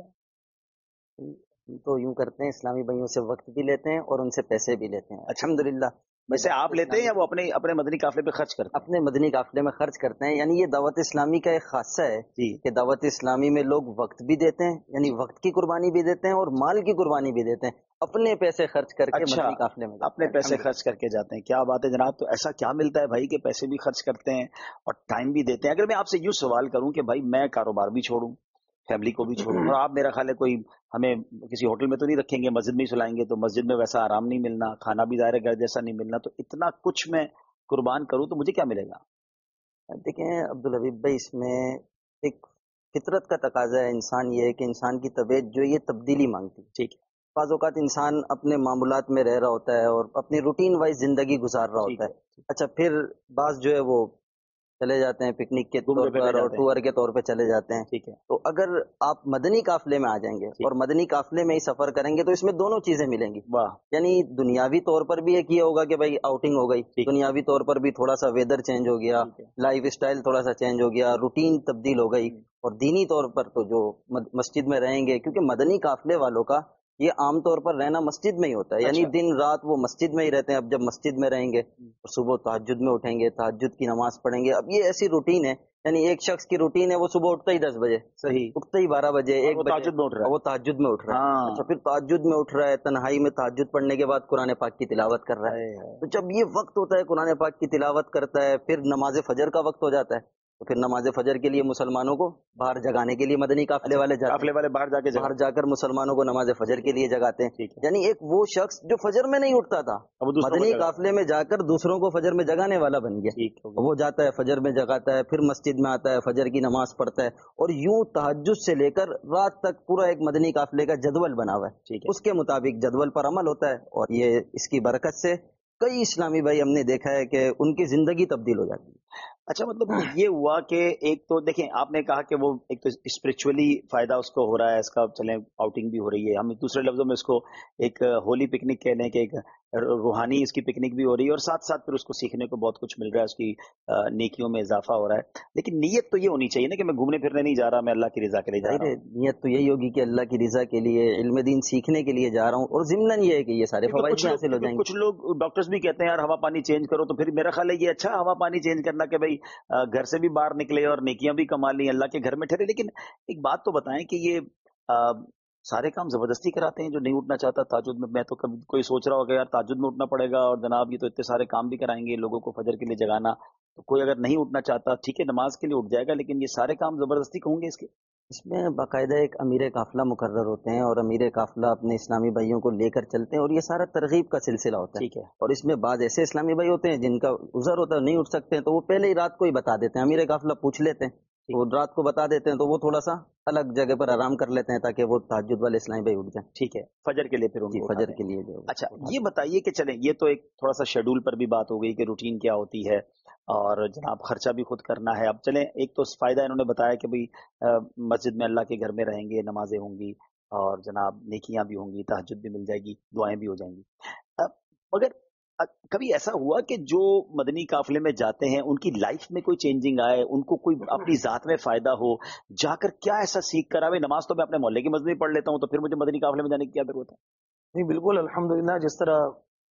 ہیں؟ تو یوں کرتے ہیں، اسلامی بھائیوں سے وقت بھی لیتے ہیں اور ان سے پیسے بھی لیتے ہیں۔ الحمدللہ ویسے آپ لیتے ہیں یا وہ اپنے مدنی قافلے پہ خرچ کرتے ہیں؟ اپنے مدنی قافلے میں خرچ کرتے ہیں، یعنی یہ دعوت اسلامی کا ایک خاصہ ہے کہ دعوت اسلامی میں لوگ وقت بھی دیتے ہیں، یعنی وقت کی قربانی بھی دیتے ہیں اور مال کی قربانی بھی دیتے ہیں، اپنے پیسے خرچ کر کے مدنی قافلے میں اپنے پیسے خرچ کر کے جاتے ہیں۔ کیا بات ہے جناب، تو ایسا کیا ملتا ہے بھائی کہ پیسے بھی خرچ کرتے ہیں اور ٹائم بھی دیتے ہیں؟ اگر میں آپ سے یوں سوال کروں کہ بھائی میں کاروبار بھی چھوڑوں، فیملی کو بھی چھوڑوں، اور آپ میرا خیال ہے کوئی ہمیں کسی ہوٹل میں تو نہیں رکھیں گے، مسجد میں ہی سلائیں گے، تو مسجد میں ویسا آرام نہیں ملنا، کھانا بھی ظاہر ہے گھر جیسا نہیں ملنا، تو اتنا کچھ میں قربان کروں تو مجھے کیا ملے گا؟ دیکھیں عبدالحبیب بھائی، اس میں ایک فطرت کا تقاضا ہے، انسان یہ ہے کہ انسان کی طبیعت جو یہ تبدیلی مانگتی ہے۔ ٹھیک ہے، بعض اوقات انسان اپنے معمولات میں رہ رہا ہوتا ہے اور اپنی روٹین وائز زندگی گزار رہا ہوتا ہے، اچھا پھر بعض جو ہے وہ چلے جاتے ہیں پکنک کے طور پر اور ٹور کے طور پہ چلے جاتے ہیں۔ ٹھیک ہے، تو اگر آپ مدنی قافلے میں آ جائیں گے اور مدنی قافلے میں ہی سفر کریں گے تو اس میں دونوں چیزیں ملیں گی۔ یعنی دنیاوی طور پر بھی ایک یہ ہوگا کہ بھائی آؤٹنگ ہو گئی، دنیاوی طور پر بھی تھوڑا سا ویدر چینج ہو گیا، لائف اسٹائل تھوڑا سا چینج ہو گیا، روٹین تبدیل ہو گئی، اور دینی طور پر تو جو مسجد میں رہیں گے، کیونکہ مدنی قافلے والوں کا یہ عام طور پر رہنا مسجد میں ہی ہوتا ہے، یعنی دن رات وہ مسجد میں ہی رہتے ہیں۔ اب جب مسجد میں رہیں گے اور صبح تہجد میں اٹھیں گے، تہجد کی نماز پڑھیں گے، اب یہ ایسی روٹین ہے، یعنی ایک شخص کی روٹین ہے، وہ صبح اٹھتا ہی 10 بجے، صحیح، اٹھتا ہی 12 بجے، 1 بجے تہجد میں اٹھ رہا ہے، وہ تہجد میں اٹھ رہا ہے، اچھا پھر تہجد میں اٹھ رہا ہے، تنہائی میں تہجد پڑھنے کے بعد قرآن پاک کی تلاوت کر رہا ہے۔ تو جب یہ وقت ہوتا ہے قرآن پاک کی تلاوت کرتا ہے، پھر نماز فجر کا وقت ہو جاتا ہے، تو پھر نماز فجر کے لیے مسلمانوں کو باہر جگانے کے لیے مدنی قافلے والے جاتے ہیں، باہر جا کر مسلمانوں کو نماز فجر کے لیے جگاتے ہیں۔ یعنی ایک وہ شخص جو فجر میں نہیں اٹھتا تھا، مدنی قافلے میں جا کر دوسروں کو فجر میں جگانے والا بن گیا، وہ جاتا ہے فجر میں جگاتا ہے، پھر مسجد میں آتا ہے، فجر کی نماز پڑھتا ہے، اور یوں تہجد سے لے کر رات تک پورا ایک مدنی قافلے کا جدول بنا ہوا ہے، اس کے مطابق جدول پر عمل ہوتا ہے، اور یہ اس کی برکت سے کئی اسلامی بھائی ہم نے دیکھا ہے کہ ان کی زندگی تبدیل ہو جاتی ہے۔ اچھا، مطلب یہ ہوا کہ ایک تو دیکھیں آپ نے کہا کہ وہ ایک تو اسپرچولی فائدہ اس کو ہو رہا ہے، اس کا چلیں آؤٹنگ بھی ہو رہی ہے، ہم دوسرے لفظوں میں اس کو ایک ہولی پکنک کہہ لیں کہ ایک روحانی اس کی پکنک بھی ہو رہی ہے، اور ساتھ ساتھ پھر اس کو سیکھنے کو بہت کچھ مل رہا ہے، اس کی نیکیوں میں اضافہ ہو رہا ہے۔ لیکن نیت تو یہ ہونی چاہیے نا کہ میں گھومنے پھرنے نہیں جا رہا، میں اللہ کی رضا کے لیے جا رہا ہوں۔ نیت تو یہی ہوگی کہ اللہ کی رضا کے لیے، علم دین سیکھنے کے لیے جا رہا ہوں، اور ضمن یہ ہے کہ یہ سارے فوائد حاصل ہو جائیں گے۔ کچھ لوگ ڈاکٹرز بھی کہتے ہیں یار ہوا پانی چینج کرو، تو پھر میرا خیال ہے یہ اچھا ہوا پانی چینج کرنا کہ بھائی گھر سے بھی باہر نکلے اور نیکیاں بھی کما لی، اللہ کے گھر میں ٹھہرے۔ لیکن ایک بات تو بتائیں کہ یہ سارے کام زبردستی کراتے ہیں، جو نہیں اٹھنا چاہتا تہجد میں تو کبھی کوئی سوچ رہا ہوگا یار تہجد میں اٹھنا پڑے گا، اور جناب یہ تو اتنے سارے کام بھی کرائیں گے لوگوں کو فجر کے لیے جگانا، تو کوئی اگر نہیں اٹھنا چاہتا ٹھیک ہے نماز کے لیے اٹھ جائے گا، لیکن یہ سارے کام زبردستی کہوں گے اس کے؟ اس میں باقاعدہ ایک امیر قافلہ مقرر ہوتے ہیں، اور امیر قافلہ اپنے اسلامی بھائیوں کو لے کر چلتے ہیں، اور یہ سارا ترغیب کا سلسلہ ہوتا ہے۔ ٹھیک ہے، اور اس میں بعض ایسے اسلامی بھائی ہوتے ہیں جن کا عذر ہوتا ہے، نہیں اٹھ سکتے ہیں، تو وہ پہلے ہی رات کو ہی بتا دیتے ہیں، امیر قافلہ پوچھ لیتے ہیں وہ رات کو بتا دیتے ہیں تو وہ تھوڑا سا الگ جگہ پر آرام کر لیتے ہیں تاکہ وہ تہجد والے اسلامی بھائی اٹھ جائیں. ٹھیک ہے، فجر کے لیے پھر ان کو فجر کے لیے جو. اچھا یہ بتائیے کہ چلیں یہ تو ایک تھوڑا سا شیڈول پر بھی بات ہو گئی کہ روٹین کیا ہوتی ہے اور جناب خرچہ بھی خود کرنا ہے. اب چلیں ایک تو فائدہ انہوں نے بتایا کہ بھئی مسجد میں اللہ کے گھر میں رہیں گے، نمازیں ہوں گی اور جناب نیکیاں بھی ہوں گی، تہجد بھی مل جائے گی، دعائیں بھی ہو جائیں گی. مگر کبھی ایسا ہوا کہ جو مدنی قافلے میں جاتے ہیں ان کی لائف میں کوئی چینجنگ آئے، ان کو کوئی اپنی ذات میں فائدہ ہو، جا کر کیا ایسا سیکھ کر آئے؟ نماز تو میں اپنے محلے کی مسجد میں پڑھ لیتا ہوں، تو پھر مجھے مدنی قافلے میں جانے کی کیا ضرورت ہے؟ نہیں بالکل الحمدللہ، جس طرح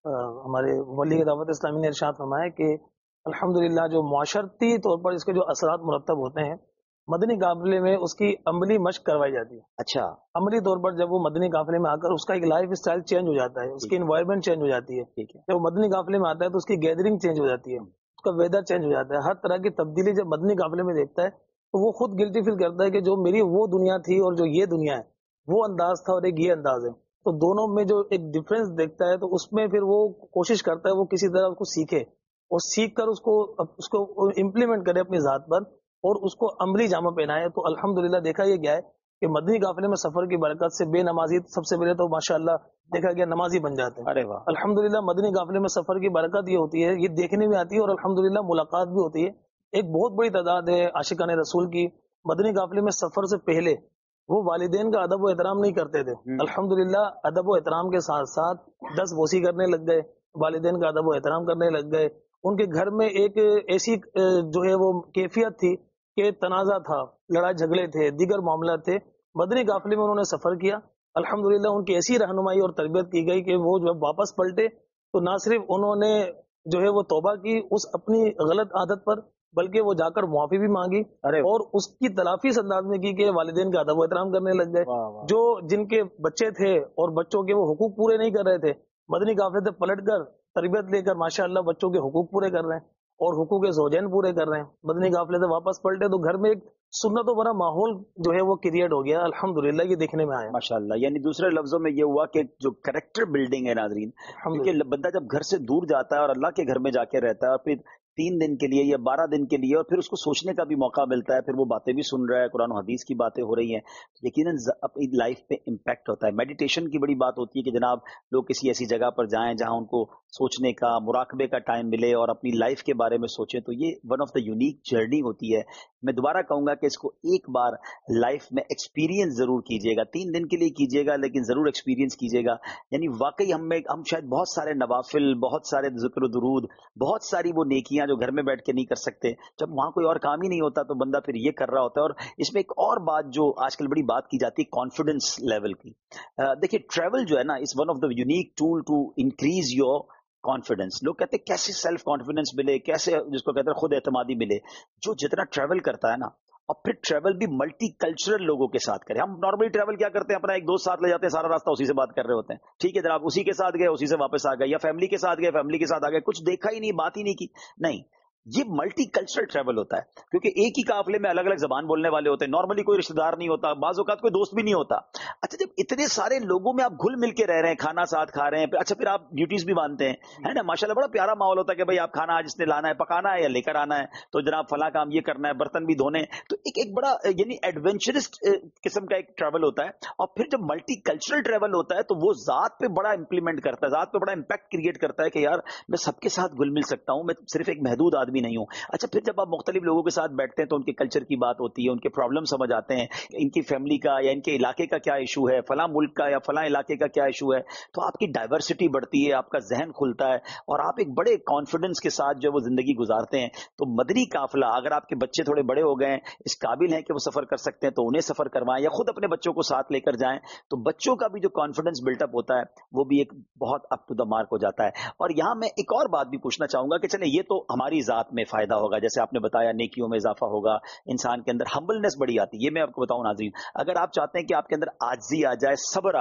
ہمارے ولی دعوت اسلامی نے ارشاد فرمایا کہ الحمدللہ جو معاشرتی طور پر اس کے جو اثرات مرتب ہوتے ہیں مدنی قافلے میں اس کی عملی مشق کروائی جاتی ہے. اچھا، عملی طور پر جب وہ مدنی قافلے میں آ کر اس کا ایک لائف اسٹائل چینج ہو جاتا ہے، اس کی انوائرمنٹ چینج ہو جاتی ہے. جب وہ مدنی قافلے میں آتا ہے تو اس کی گیدرنگ چینج ہو جاتی ہے، اس کا ویدر چینج ہو جاتا ہے. ہر طرح کی تبدیلی جب مدنی قافلے میں دیکھتا ہے تو وہ خود گلٹی فیل کرتا ہے کہ جو میری وہ دنیا تھی اور جو یہ دنیا ہے وہ انداز تھا اور ایک یہ انداز ہے. تو دونوں میں جو ایک ڈفرینس دیکھتا ہے تو اس میں پھر وہ کوشش کرتا ہے وہ کسی طرح اس کو سیکھے اور سیکھ کر اس کو امپلیمنٹ کرے اپنی ذات پر اور اس کو عملی جامہ پہنائے. تو الحمدللہ دیکھا یہ گیا ہے کہ مدنی قافلے میں سفر کی برکت سے بے نمازی سب سے پہلے تو ماشاءاللہ دیکھا گیا نمازی بن جاتے ہیں. ارے واہ، الحمدللہ مدنی قافلے میں سفر کی برکت یہ ہوتی ہے، یہ دیکھنے میں آتی ہے اور الحمدللہ ملاقات بھی ہوتی ہے. ایک بہت بڑی تعداد ہے عاشقان رسول کی مدنی قافلے میں سفر سے پہلے وہ والدین کا ادب و احترام نہیں کرتے تھے. الحمدللہ ادب و احترام کے ساتھ ساتھ 10 بوسی کرنے لگ گئے، والدین کا ادب و احترام کرنے لگ گئے. ان کے گھر میں ایک ایسی جو ہے وہ کیفیت تھی کہ تنازع تھا، لڑائی جھگڑے تھے، دیگر معاملات تھے. مدنی قافلے میں انہوں نے سفر کیا، الحمدللہ ان کی ایسی رہنمائی اور تربیت کی گئی کہ وہ جب واپس پلٹے تو نہ صرف انہوں نے جو ہے وہ توبہ کی اس اپنی غلط عادت پر، بلکہ وہ جا کر معافی بھی مانگی اور اس کی تلافی اس انداز میں کی کہ والدین کا ادب و احترام کرنے لگ گئے. جو جن کے بچے تھے اور بچوں کے وہ حقوق پورے نہیں کر رہے تھے، مدنی قافلے سے پلٹ کر تربیت لے کر ماشاءاللہ بچوں کے حقوق پورے کر رہے ہیں اور حقوق زوجین پورے کر رہے ہیں. مدنی قافلے سے واپس پلٹے تو گھر میں ایک سنت و بڑا ماحول جو ہے وہ کریٹ ہو گیا. الحمدللہ یہ دیکھنے میں آیا ماشاءاللہ. یعنی دوسرے لفظوں میں یہ ہوا کہ جو کریکٹر بلڈنگ ہے ناظرین، کیونکہ بندہ جب گھر سے دور جاتا ہے اور اللہ کے گھر میں جا کے رہتا ہے اور پھر 3 دن کے لیے یا 12 دن کے لیے اور پھر اس کو سوچنے کا بھی موقع ملتا ہے، پھر وہ باتیں بھی سن رہا ہے، قرآن و حدیث کی باتیں ہو رہی ہیں، یقیناً اپنی لائف پہ امپیکٹ ہوتا ہے. میڈیٹیشن کی بڑی بات ہوتی ہے کہ جناب لوگ کسی ایسی جگہ پر جائیں جہاں ان کو سوچنے کا، مراقبے کا ٹائم ملے اور اپنی لائف کے بارے میں سوچیں. تو یہ one of the unique journey ہوتی ہے. میں دوبارہ کہوں گا کہ اس کو ایک بار لائف میں ایکسپیرینس ضرور کیجیے گا. 3 دن کے لیے کیجیے گا لیکن ضرور ایکسپیرینس کیجیے گا. یعنی واقعی ہم شاید بہت سارے نوافل، بہت سارے ذکر و درود، بہت ساری وہ نیکیاں جو گھر میں بیٹھ کے نہیں کر سکتے، جب وہاں کوئی اور کام ہی نہیں ہوتا تو بندہ پھر یہ کر رہا ہوتا ہے. اور اس میں ایک اور بات جو آج کل بڑی بات کی جاتی ہے کانفیڈنس لیول کی. دیکھیے ٹریول جو ہے نا is one of the unique tool to increase your confidence. لوگ کہتے ہیں کیسے سیلف کانفیڈنس ملے، کیسے جس کو کہتے ہیں خود اعتمادی ملے. جو جتنا ٹریول کرتا ہے نا، اور پھر ٹریول بھی ملٹی کلچرل لوگوں کے ساتھ کرے. ہم نارملی ٹریول کیا کرتے ہیں، اپنا ایک دوست ساتھ لے جاتے ہیں، سارا راستہ اسی سے بات کر رہے ہوتے ہیں، ٹھیک ہے جناب، اسی کے ساتھ گئے، اسی سے واپس آ گئے، یا فیملی کے ساتھ گئے، فیملی کے ساتھ آ گئے، کچھ دیکھا ہی نہیں، بات ہی نہیں کی. نہیں، یہ ملٹی کلچرل ٹریول ہوتا ہے کیونکہ ایک ہی قافلے میں الگ الگ زبان بولنے والے ہوتے ہیں. نارملی کوئی رشتہ دار نہیں ہوتا، بعض اوقات کوئی دوست بھی نہیں ہوتا. اچھا جب اتنے سارے لوگوں میں آپ گھل مل کے رہ رہے ہیں، کھانا ساتھ کھا رہے ہیں، اچھا پھر آپ ڈیوٹیز بھی مانتے ہیں، ہے نا، ماشاءاللہ بڑا پیارا ماحول ہوتا ہے کہ بھائی آپ کھانا آج اس نے لانا ہے، پکانا ہے یا لے کر آنا ہے، تو جناب فلاں کام یہ کرنا ہے، برتن بھی دھونے. تو ایک بڑا یعنی ایڈونچرس قسم کا ایک ٹریول ہوتا ہے. اور پھر جب ملٹی کلچرل ٹریول ہوتا ہے تو وہ ذات پہ بڑا امپلیمنٹ کرتا ہے، ذات پہ بڑا امپیکٹ کریٹ کرتا ہے کہ یار میں سب کے ساتھ گھل مل سکتا ہوں، میں صرف ایک محدود آدمی نہیں ہوں. اچھا پھر جب آپ مختلف لوگوں کے ساتھ بیٹھتے ہیں تو ان کے کلچر کی بات ہوتی ہے، ان کے پرابلم سمجھ آتے ہیں، ان کی فیملی کا یا ان کے علاقے کا کیا ایشو ہے، فلاں ملک کا یا فلاں علاقے کا کیا ایشو ہے. تو آپ کی ڈائیورسٹی بڑھتی ہے، آپ کا ذہن کھلتا ہے اور آپ ایک بڑے کانفیڈنس کے ساتھ جو وہ زندگی گزارتے ہیں. تو مدنی قافلہ اگر آپ کے بچے تھوڑے بڑے ہو گئے ہیں، اس قابل ہیں کہ وہ سفر کر سکتے ہیں، تو انہیں سفر کروائیں یا خود اپنے بچوں کو ساتھ لے کر جائیں. تو بچوں کا بھی جو کانفیڈنس بلٹ اپ ہوتا ہے وہ بھی ایک بہت اپ ٹو دا مارک ہو جاتا ہے. اور یہاں میں ایک اور بات بھی پوچھنا چاہوں گا کہ چلیں یہ تو ہماری ذات میں فائدہ ہوگا، جیسے آپ نے بتایا نیکیوں میں اضافہ ہوگا، انسان کے اندر ہمبلنس بڑی آتی ہے. یہ میں آپ کو بتاؤں ناظرین، اگر آپ چاہتے ہیں کہ آپ کے اندر عاجزی آ جائے، صبر آ جائے،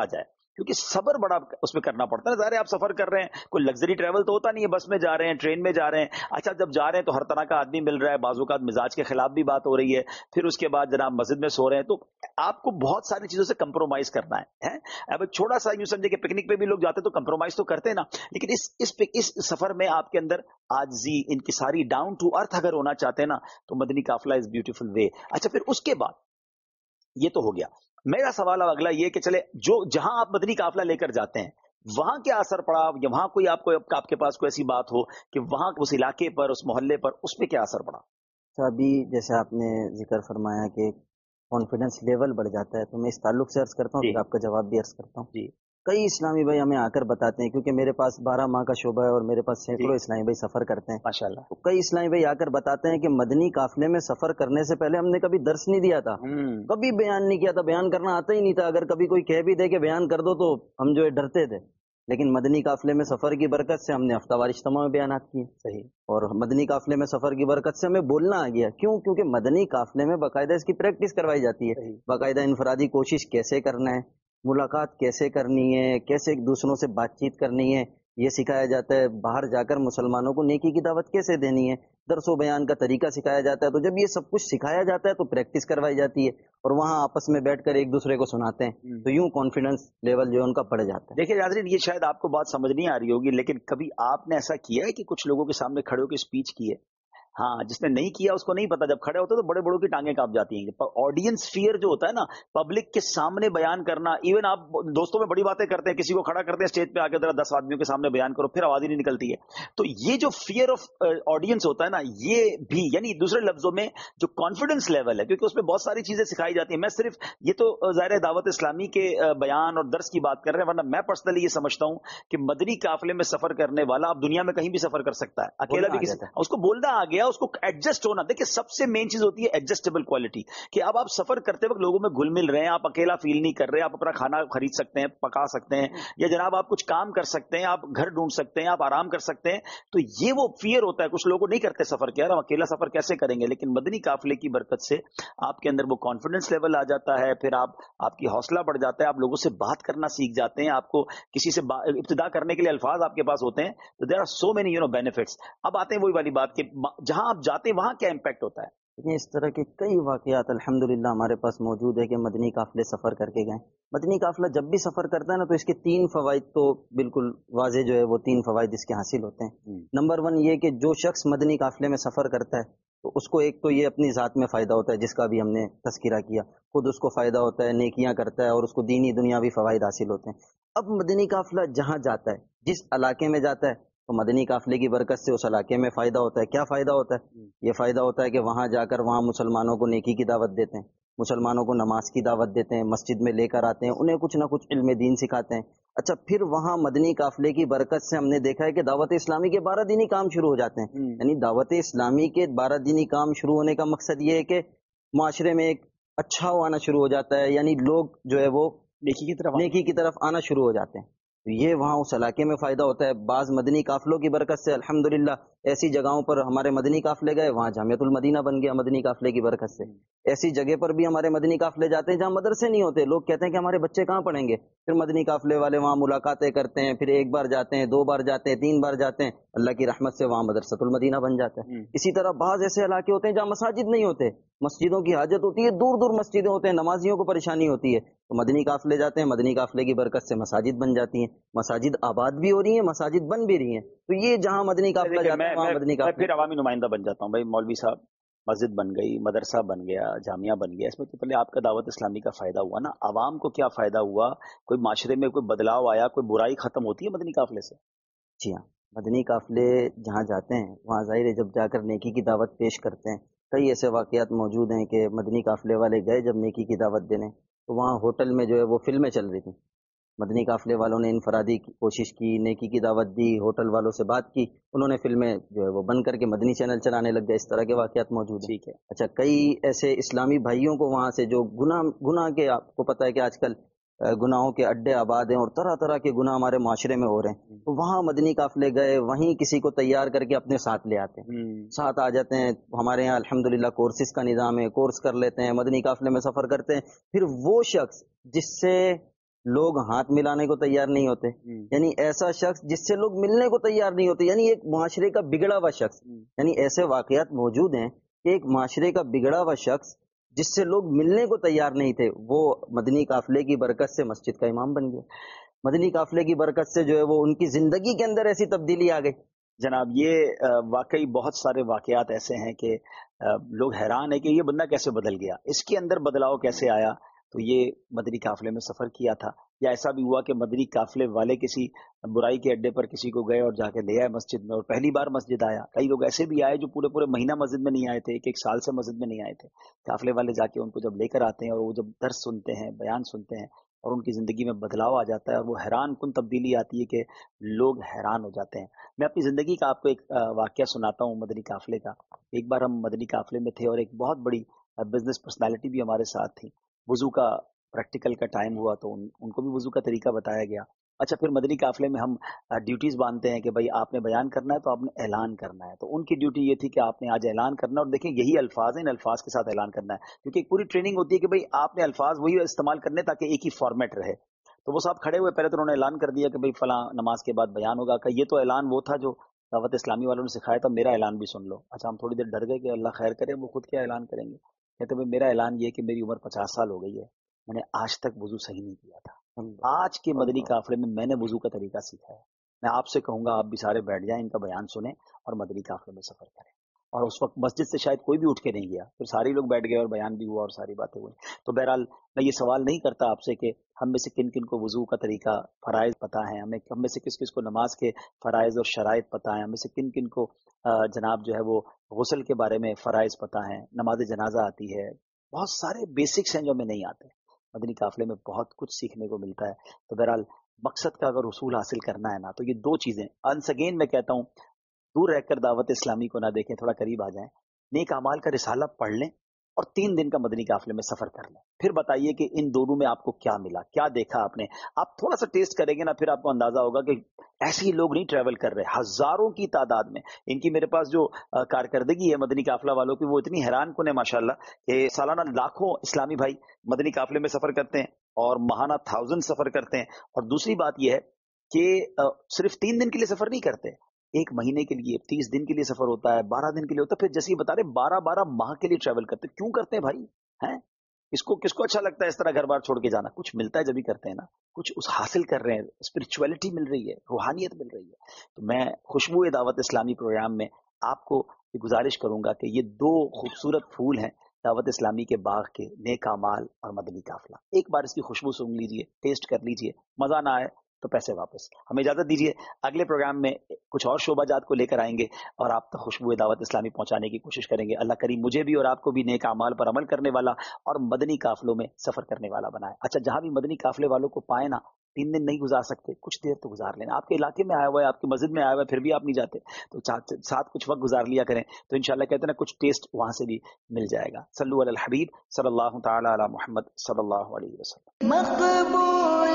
کیونکہ صبر بڑا اس میں کرنا پڑتا ہے. ظاہر ہے آپ سفر کر رہے ہیں, کوئی لگژری ٹریول تو ہوتا نہیں ہے, بس میں جا رہے ہیں, ٹرین میں جا رہے ہیں. اچھا جب جا رہے ہیں تو ہر طرح کا آدمی مل رہا ہے, بعض اوقات مزاج کے خلاف بھی بات ہو رہی ہے, پھر اس کے بعد جناب مسجد میں سو رہے ہیں, تو آپ کو بہت ساری چیزوں سے کمپرومائز کرنا ہے. اب چھوٹا سا یوں سمجھے کہ پکنک پہ بھی لوگ جاتے تو کمپرومائز تو کرتے ہیں نا, لیکن اس سفر میں آپ کے اندر عاجزی, انکساری, ڈاؤن ٹو ارتھ اگر ہونا چاہتے ہیں نا, تو مدنی قافلہ از بیوٹیفل وے. اچھا پھر اس کے بعد یہ تو ہو گیا. میرا سوال اب اگلا یہ کہ چلے جو جہاں آپ مدنی قافلہ لے کر جاتے ہیں وہاں کیا اثر پڑا, یا وہاں کوئی آپ کے پاس کوئی ایسی بات ہو کہ وہاں اس علاقے پر, اس محلے پر, اس پہ کیا اثر پڑا؟ ابھی جیسے آپ نے ذکر فرمایا کہ کانفیڈنس لیول بڑھ جاتا ہے, تو میں اس تعلق سے عرض کرتا ہوں, پھر آپ کا جواب بھی عرض کرتا ہوں. جی. کئی اسلامی بھائی ہمیں آ کر بتاتے ہیں, کیونکہ میرے پاس 12 ماہ کا شعبہ ہے اور میرے پاس سینکڑوں اسلامی بھائی سفر کرتے ہیں ماشاءاللہ. تو کئی اسلامی بھائی آ کر بتاتے ہیں کہ مدنی قافلے میں سفر کرنے سے پہلے ہم نے کبھی درس نہیں دیا تھا, کبھی بیان نہیں کیا تھا, بیان کرنا آتا ہی نہیں تھا. اگر کبھی کوئی کہہ بھی دے کہ بیان کر دو تو ہم جو ہے ڈرتے تھے, لیکن مدنی قافلے میں سفر کی برکت سے ہم نے ہفتہ وار اجتماع میں بیانات کیے. صحیح. اور مدنی قافلے میں سفر کی برکت سے ہمیں بولنا آ گیا. کیوں؟ کیونکہ مدنی قافلے میں باقاعدہ اس کی پریکٹس کروائی جاتی ہے. باقاعدہ انفرادی کوشش کیسے کرنا ہے, ملاقات کیسے کرنی ہے, کیسے ایک دوسروں سے بات چیت کرنی ہے, یہ سکھایا جاتا ہے. باہر جا کر مسلمانوں کو نیکی کی دعوت کیسے دینی ہے, درس و بیان کا طریقہ سکھایا جاتا ہے. تو جب یہ سب کچھ سکھایا جاتا ہے تو پریکٹس کروائی جاتی ہے, اور وہاں آپس میں بیٹھ کر ایک دوسرے کو سناتے ہیں, تو یوں کانفیڈنس لیول جو ہے ان کا بڑھ جاتا ہے. دیکھیں ناظرین, یہ شاید آپ کو بات سمجھ نہیں آ رہی ہوگی, لیکن کبھی آپ نے ایسا کیا ہے کہ کچھ لوگوں کے سامنے کھڑے ہو کے اسپیچ کی ہے؟ ہاں, جس نے نہیں کیا اس کو نہیں پتا, جب کھڑے ہوتے تو بڑے بڑوں کی ٹانگیں کانپ جاتی ہیں. آڈینس فیئر جو ہوتا ہے نا, پبلک کے سامنے بیان کرنا, ایون آپ دوستوں میں بڑی باتیں کرتے ہیں, کسی کو کھڑا کرتے ہیں اسٹیج پہ آ کے ذرا 10 آدمیوں کے سامنے بیان کرو, پھر آواز ہی نہیں نکلتی ہے. تو یہ جو فیئر آف آڈینس ہوتا ہے نا, یہ بھی یعنی دوسرے لفظوں میں جو کانفیڈنس لیول ہے, کیونکہ اس میں بہت ساری چیزیں سکھائی جاتی ہیں. میں صرف یہ تو ظاہر دعوت اسلامی کے بیان اور درس کی بات کر رہے ہیں, ورنہ میں پرسنلی یہ سمجھتا ہوں کہ مدنی قافلے میں سفر کرنے والا اب دنیا میں کہیں بھی سفر کر سکتا ہے, اکیلا بھی اس کو بولنا آ گیا, اس کو ایڈجسٹ ہونا. دیکھیں سب سے مین چیز ہوتی ہے ایڈجسٹیبل کوالٹی, کہ اب آپ سفر کرتے وقت لوگوں میں گل مل رہے ہیں, آپ اکیلا فیل نہیں کر رہے, آپ اپنا کھانا خرید سکتے ہیں, پکا سکتے ہیں, یا جناب آپ کچھ کام کر سکتے ہیں, آپ گھر ڈھونڈ سکتے ہیں, آپ آرام کر سکتے ہیں. تو یہ وہ فیئر ہوتا ہے, کچھ لوگوں نہیں کرتے سفر, کیا ہم اکیلا سفر کیسے کریں گے. لیکن مدنی قافلے کی برکت سے آپ کے اندر وہ کانفیڈنس لیول آ جاتا ہے, پھر آپ کی حوصلہ بڑھ جاتا ہے, آپ لوگوں سے بات کرنا سیکھ جاتے ہیں, آپ کو کسی سے ابتدا کرنے کے لیے الفاظ آپ کے پاس ہوتے ہیں. تو there are so many benefits. اب آتے ہیں وہی والی بات کہ جہاں آپ جاتے ہیں وہاں کیا امپیکٹ ہوتا ہے. اس طرح کے کئی واقعات الحمدللہ ہمارے پاس موجود ہے کہ مدنی قافلے سفر کر کے گئے. مدنی قافلہ جب بھی سفر کرتا ہے نا, تو اس کے 3 فوائد تو بالکل واضح جو ہے, وہ 3 فوائد اس کے حاصل ہوتے ہیں. نمبر 1 یہ کہ جو شخص مدنی قافلے میں سفر کرتا ہے تو اس کو ایک تو یہ اپنی ذات میں فائدہ ہوتا ہے, جس کا بھی ہم نے تذکرہ کیا, خود اس کو فائدہ ہوتا ہے, نیکیاں کرتا ہے, اور اس کو دینی دنیاوی فوائد حاصل ہوتے ہیں. اب مدنی قافلہ جہاں جاتا ہے, جس علاقے میں جاتا ہے, تو مدنی قافلے کی برکت سے اس علاقے میں فائدہ ہوتا ہے. کیا فائدہ ہوتا ہے؟ یہ فائدہ ہوتا ہے کہ وہاں جا کر وہاں مسلمانوں کو نیکی کی دعوت دیتے ہیں, مسلمانوں کو نماز کی دعوت دیتے ہیں, مسجد میں لے کر آتے ہیں, انہیں کچھ نہ کچھ علم دین سکھاتے ہیں. اچھا, پھر وہاں مدنی قافلے کی برکت سے ہم نے دیکھا ہے کہ دعوت اسلامی کے 12 دینی کام شروع ہو جاتے ہیں. یعنی دعوت اسلامی کے 12 دینی کام شروع ہونے کا مقصد یہ ہے کہ معاشرے میں ایک اچھا آنا شروع ہو جاتا ہے, یعنی لوگ جو ہے وہ نیکی کی طرف آنا شروع ہو جاتے ہیں. تو یہ وہاں اس علاقے میں فائدہ ہوتا ہے. بعض مدنی قافلوں کی برکت سے الحمدللہ ایسی جگہوں پر ہمارے مدنی قافلے گئے, وہاں جامعۃ المدینہ بن گیا مدنی قافلے کی برکت سے. ایسی جگہ پر بھی ہمارے مدنی قافلے جاتے ہیں جہاں مدرسے نہیں ہوتے, لوگ کہتے ہیں کہ ہمارے بچے کہاں پڑھیں گے, پھر مدنی قافلے والے وہاں ملاقاتیں کرتے ہیں, پھر 1 بار جاتے ہیں, 2 بار جاتے ہیں, 3 بار جاتے ہیں, اللہ کی رحمت سے وہاں مدرسۃ المدینہ بن جاتا ہے. اسی طرح بعض ایسے علاقے ہوتے ہیں جہاں مساجد نہیں ہوتے, مسجدوں کی حاجت ہوتی ہے, دور دور مسجدیں ہوتے ہیں, نمازیوں کو پریشانی ہوتی ہے, تو مدنی قافلے جاتے ہیں, مدنی قافلے کی برکت سے مساجد بن جاتی ہیں, مساجد آباد بھی ہو رہی ہیں, مساجد بن بھی رہی ہیں. تو یہ جہاں مدنی قافلہ جاتا ہے وہاں مدنی قافلہ. پھر عوامی نمائندہ بن جاتا ہوں بھائی, مولوی صاحب مسجد بن گئی, مدرسہ بن گیا, جامعہ بن گیا, اس میں تو پہلے آپ کا دعوت اسلامی کا فائدہ ہوا نا, عوام کو کیا فائدہ ہوا, کوئی معاشرے میں کوئی بدلاؤ آیا, کوئی برائی ختم ہوتی ہے مدنی قافلے سے. جی ہاں, مدنی قافلے جہاں جاتے ہیں وہاں ظاہر ہے جب جا کر نیکی کی دعوت پیش کرتے ہیں. کئی ایسے واقعات موجود ہیں کہ مدنی قافلے والے گئے جب نیکی کی دعوت دینے, تو وہاں ہوٹل میں جو ہے وہ فلمیں چل رہی تھیں. مدنی قافلے والوں نے انفرادی کوشش کی, نیکی کی دعوت دی, ہوٹل والوں سے بات کی, انہوں نے فلمیں جو ہے وہ بند کر کے مدنی چینل چلانے لگ گئے. اس طرح کے واقعات موجود ہیں. اچھا, کئی ایسے اسلامی بھائیوں کو وہاں سے جو گناہ کے, آپ کو پتہ ہے کہ آج کل گناہوں کے اڈے آباد ہیں اور طرح طرح کے گناہ ہمارے معاشرے میں ہو رہے ہیں, تو وہاں مدنی قافلے گئے, وہیں کسی کو تیار کر کے اپنے ساتھ لے آتے ہیں, ساتھ آ جاتے ہیں. ہمارے یہاں الحمدللہ کورسز کا نظام ہے, کورس کر لیتے ہیں, مدنی قافلے میں سفر کرتے ہیں. پھر وہ شخص جس سے لوگ ہاتھ ملانے کو تیار نہیں ہوتے، یعنی ایسا شخص جس سے لوگ ملنے کو تیار نہیں ہوتے، یعنی ایک معاشرے کا بگڑا ہوا شخص، یعنی ایسے واقعات موجود ہیں کہ ایک معاشرے کا بگڑا ہوا شخص جس سے لوگ ملنے کو تیار نہیں تھے، وہ مدنی قافلے کی برکت سے مسجد کا امام بن گیا. مدنی قافلے کی برکت سے جو ہے وہ ان کی زندگی کے اندر ایسی تبدیلی آ گئی. جناب یہ واقعی بہت سارے واقعات ایسے ہیں کہ لوگ حیران ہیں کہ یہ بندہ کیسے بدل گیا، اس کے اندر بدلاؤ کیسے آیا. تو یہ مدنی قافلے میں سفر کیا تھا، یا ایسا بھی ہوا کہ مدنی قافلے والے کسی برائی کے اڈے پر کسی کو گئے اور جا کے لے آئے مسجد میں، اور پہلی بار مسجد آیا. کئی لوگ ایسے بھی آئے جو پورے مہینہ مسجد میں نہیں آئے تھے، ایک سال سے مسجد میں نہیں آئے تھے. قافلے والے جا کے ان کو جب لے کر آتے ہیں اور وہ جب درس سنتے ہیں، بیان سنتے ہیں، اور ان کی زندگی میں بدلاؤ آ جاتا ہے اور وہ حیران کن تبدیلی آتی ہے کہ لوگ حیران ہو جاتے ہیں. میں اپنی زندگی کا آپ کو ایک واقعہ سناتا ہوں مدنی قافلے کا. ایک بار ہم مدنی قافلے میں تھے اور ایک بہت بڑی بزنس پرسنالٹی بھی ہمارے ساتھ تھی. وضو کا پریکٹیکل کا ٹائم ہوا تو ان کو بھی وضو کا طریقہ بتایا گیا. اچھا، پھر مدنی قافلے میں ہم ڈیوٹیز باندھتے ہیں کہ بھائی آپ نے بیان کرنا ہے تو آپ نے اعلان کرنا ہے. تو ان کی ڈیوٹی یہ تھی کہ آپ نے آج اعلان کرنا ہے، اور دیکھیں یہی الفاظ ہیں، ان الفاظ کے ساتھ اعلان کرنا ہے، کیونکہ ایک پوری ٹریننگ ہوتی ہے کہ بھائی آپ نے الفاظ وہی استعمال کرنے تاکہ ایک ہی فارمیٹ رہے. تو وہ صاحب کھڑے ہوئے، پہلے تو انہوں نے اعلان کر دیا کہ بھئی فلاں نماز کے بعد بیان ہوگا. کہ یہ تو اعلان وہ تھا جو دعوت اسلامی والوں نے سکھایا تھا، میرا اعلان بھی سن لو. اچھا، ہم تھوڑی دیر ڈر گئے کہ اللہ خیر کرے، وہ خود کیا اعلان کریں گے. کہتے بھئی میرا اعلان یہ کہ میری عمر 50 سال ہو گئی ہے، میں نے آج تک وضو صحیح نہیں کیا تھا. آج کے مدنی قافلے میں نے وضو کا طریقہ سیکھا ہے. میں آپ سے کہوں گا آپ بھی سارے بیٹھ جائیں، ان کا بیان سنیں اور مدنی قافلے میں سفر کریں. اور اس وقت مسجد سے شاید کوئی بھی اٹھ کے نہیں گیا، پھر سارے لوگ بیٹھ گئے اور بیان بھی ہوا اور ساری باتیں ہوئی. تو بہرحال میں یہ سوال نہیں کرتا آپ سے کہ ہم میں سے کن کن کو وضو کا طریقہ فرائض پتہ ہیں، ہم میں سے کس کس کو نماز کے فرائض اور شرائط پتہ ہیں، ہم میں سے کن کن کو جناب جو ہے وہ غسل کے بارے میں فرائض پتہ ہیں، نماز جنازہ آتی ہے. بہت سارے بیسکس ہیں جو ہمیں نہیں آتے. مدنی قافلے میں بہت کچھ سیکھنے کو ملتا ہے. تو بہرحال مقصد کا اگر اصول حاصل کرنا ہے نا، تو یہ دو چیزیں انس اگین میں کہتا ہوں، دور رہ کر دعوت اسلامی کو نہ دیکھیں، تھوڑا قریب آ جائیں، نیک اعمال کا رسالہ پڑھ لیں اور 3 دن کا مدنی قافلے میں سفر کر لیں. پھر بتائیے کہ ان دونوں میں آپ کو کیا ملا، کیا دیکھا آپ نے. آپ تھوڑا سا ٹیسٹ کریں گے نا، پھر آپ کو اندازہ ہوگا کہ ایسے ہی لوگ نہیں ٹریول کر رہے، ہزاروں کی تعداد میں. ان کی میرے پاس جو کارکردگی ہے مدنی قافلہ والوں کی، وہ اتنی حیران کن ہے ماشاءاللہ کہ سالانہ لاکھوں اسلامی بھائی مدنی قافلے میں سفر کرتے ہیں اور ماہانہ 1000 سفر کرتے ہیں. اور دوسری بات یہ ہے کہ صرف 3 دن کے لیے سفر نہیں کرتے، 1 مہینے کے لیے، 30 دن کے لیے سفر ہوتا ہے، 12 دن کے لیے ہوتا ہے. پھر جیسے بتا رہے 12 ماہ کے لیے ٹریول کرتے. کیوں کرتے ہیں بھائی؟ ہیں کس کو اچھا لگتا ہے اس طرح گھر بار چھوڑ کے جانا؟ کچھ ملتا ہے جبھی کرتے ہیں نا، کچھ اس حاصل کر رہے ہیں، اسپرچولیٹی مل رہی ہے، روحانیت مل رہی ہے. تو میں خوشبو دعوت اسلامی پروگرام میں آپ کو یہ گزارش کروں گا کہ یہ 2 خوبصورت پھول ہیں دعوت اسلامی کے باغ کے، نیک اعمال اور مدنی قافلہ. ایک بار اس کی خوشبو سونگ لیجئے، ٹیسٹ کر لیجئے، مزہ نہ آئے تو پیسے واپس. ہمیں اجازت دیجیے، اگلے پروگرام میں کچھ اور شعبہ جات کو لے کر آئیں گے اور آپ تک خوشبو دعوت اسلامی پہنچانے کی کوشش کریں گے. اللہ کریم مجھے بھی اور آپ کو بھی نیک اعمال پر عمل کرنے والا اور مدنی قافلوں میں سفر کرنے والا بنائے. اچھا، جہاں بھی مدنی قافلے والوں کو پائے نا، 3 دن نہیں گزار سکتے، کچھ دیر تو گزار لینا. آپ کے علاقے میں آیا ہوا ہے، آپ کی مسجد میں آیا ہوا ہے، پھر بھی آپ نہیں جاتے تو ساتھ کچھ وقت گزار لیا کریں. تو انشاءاللہ کہتے ہیں نا، کچھ ٹیسٹ وہاں سے بھی مل جائے گا. صلو علی الحبیب صلی اللہ تعالی علی محمد صلی اللہ علیہ وسلم. مقبول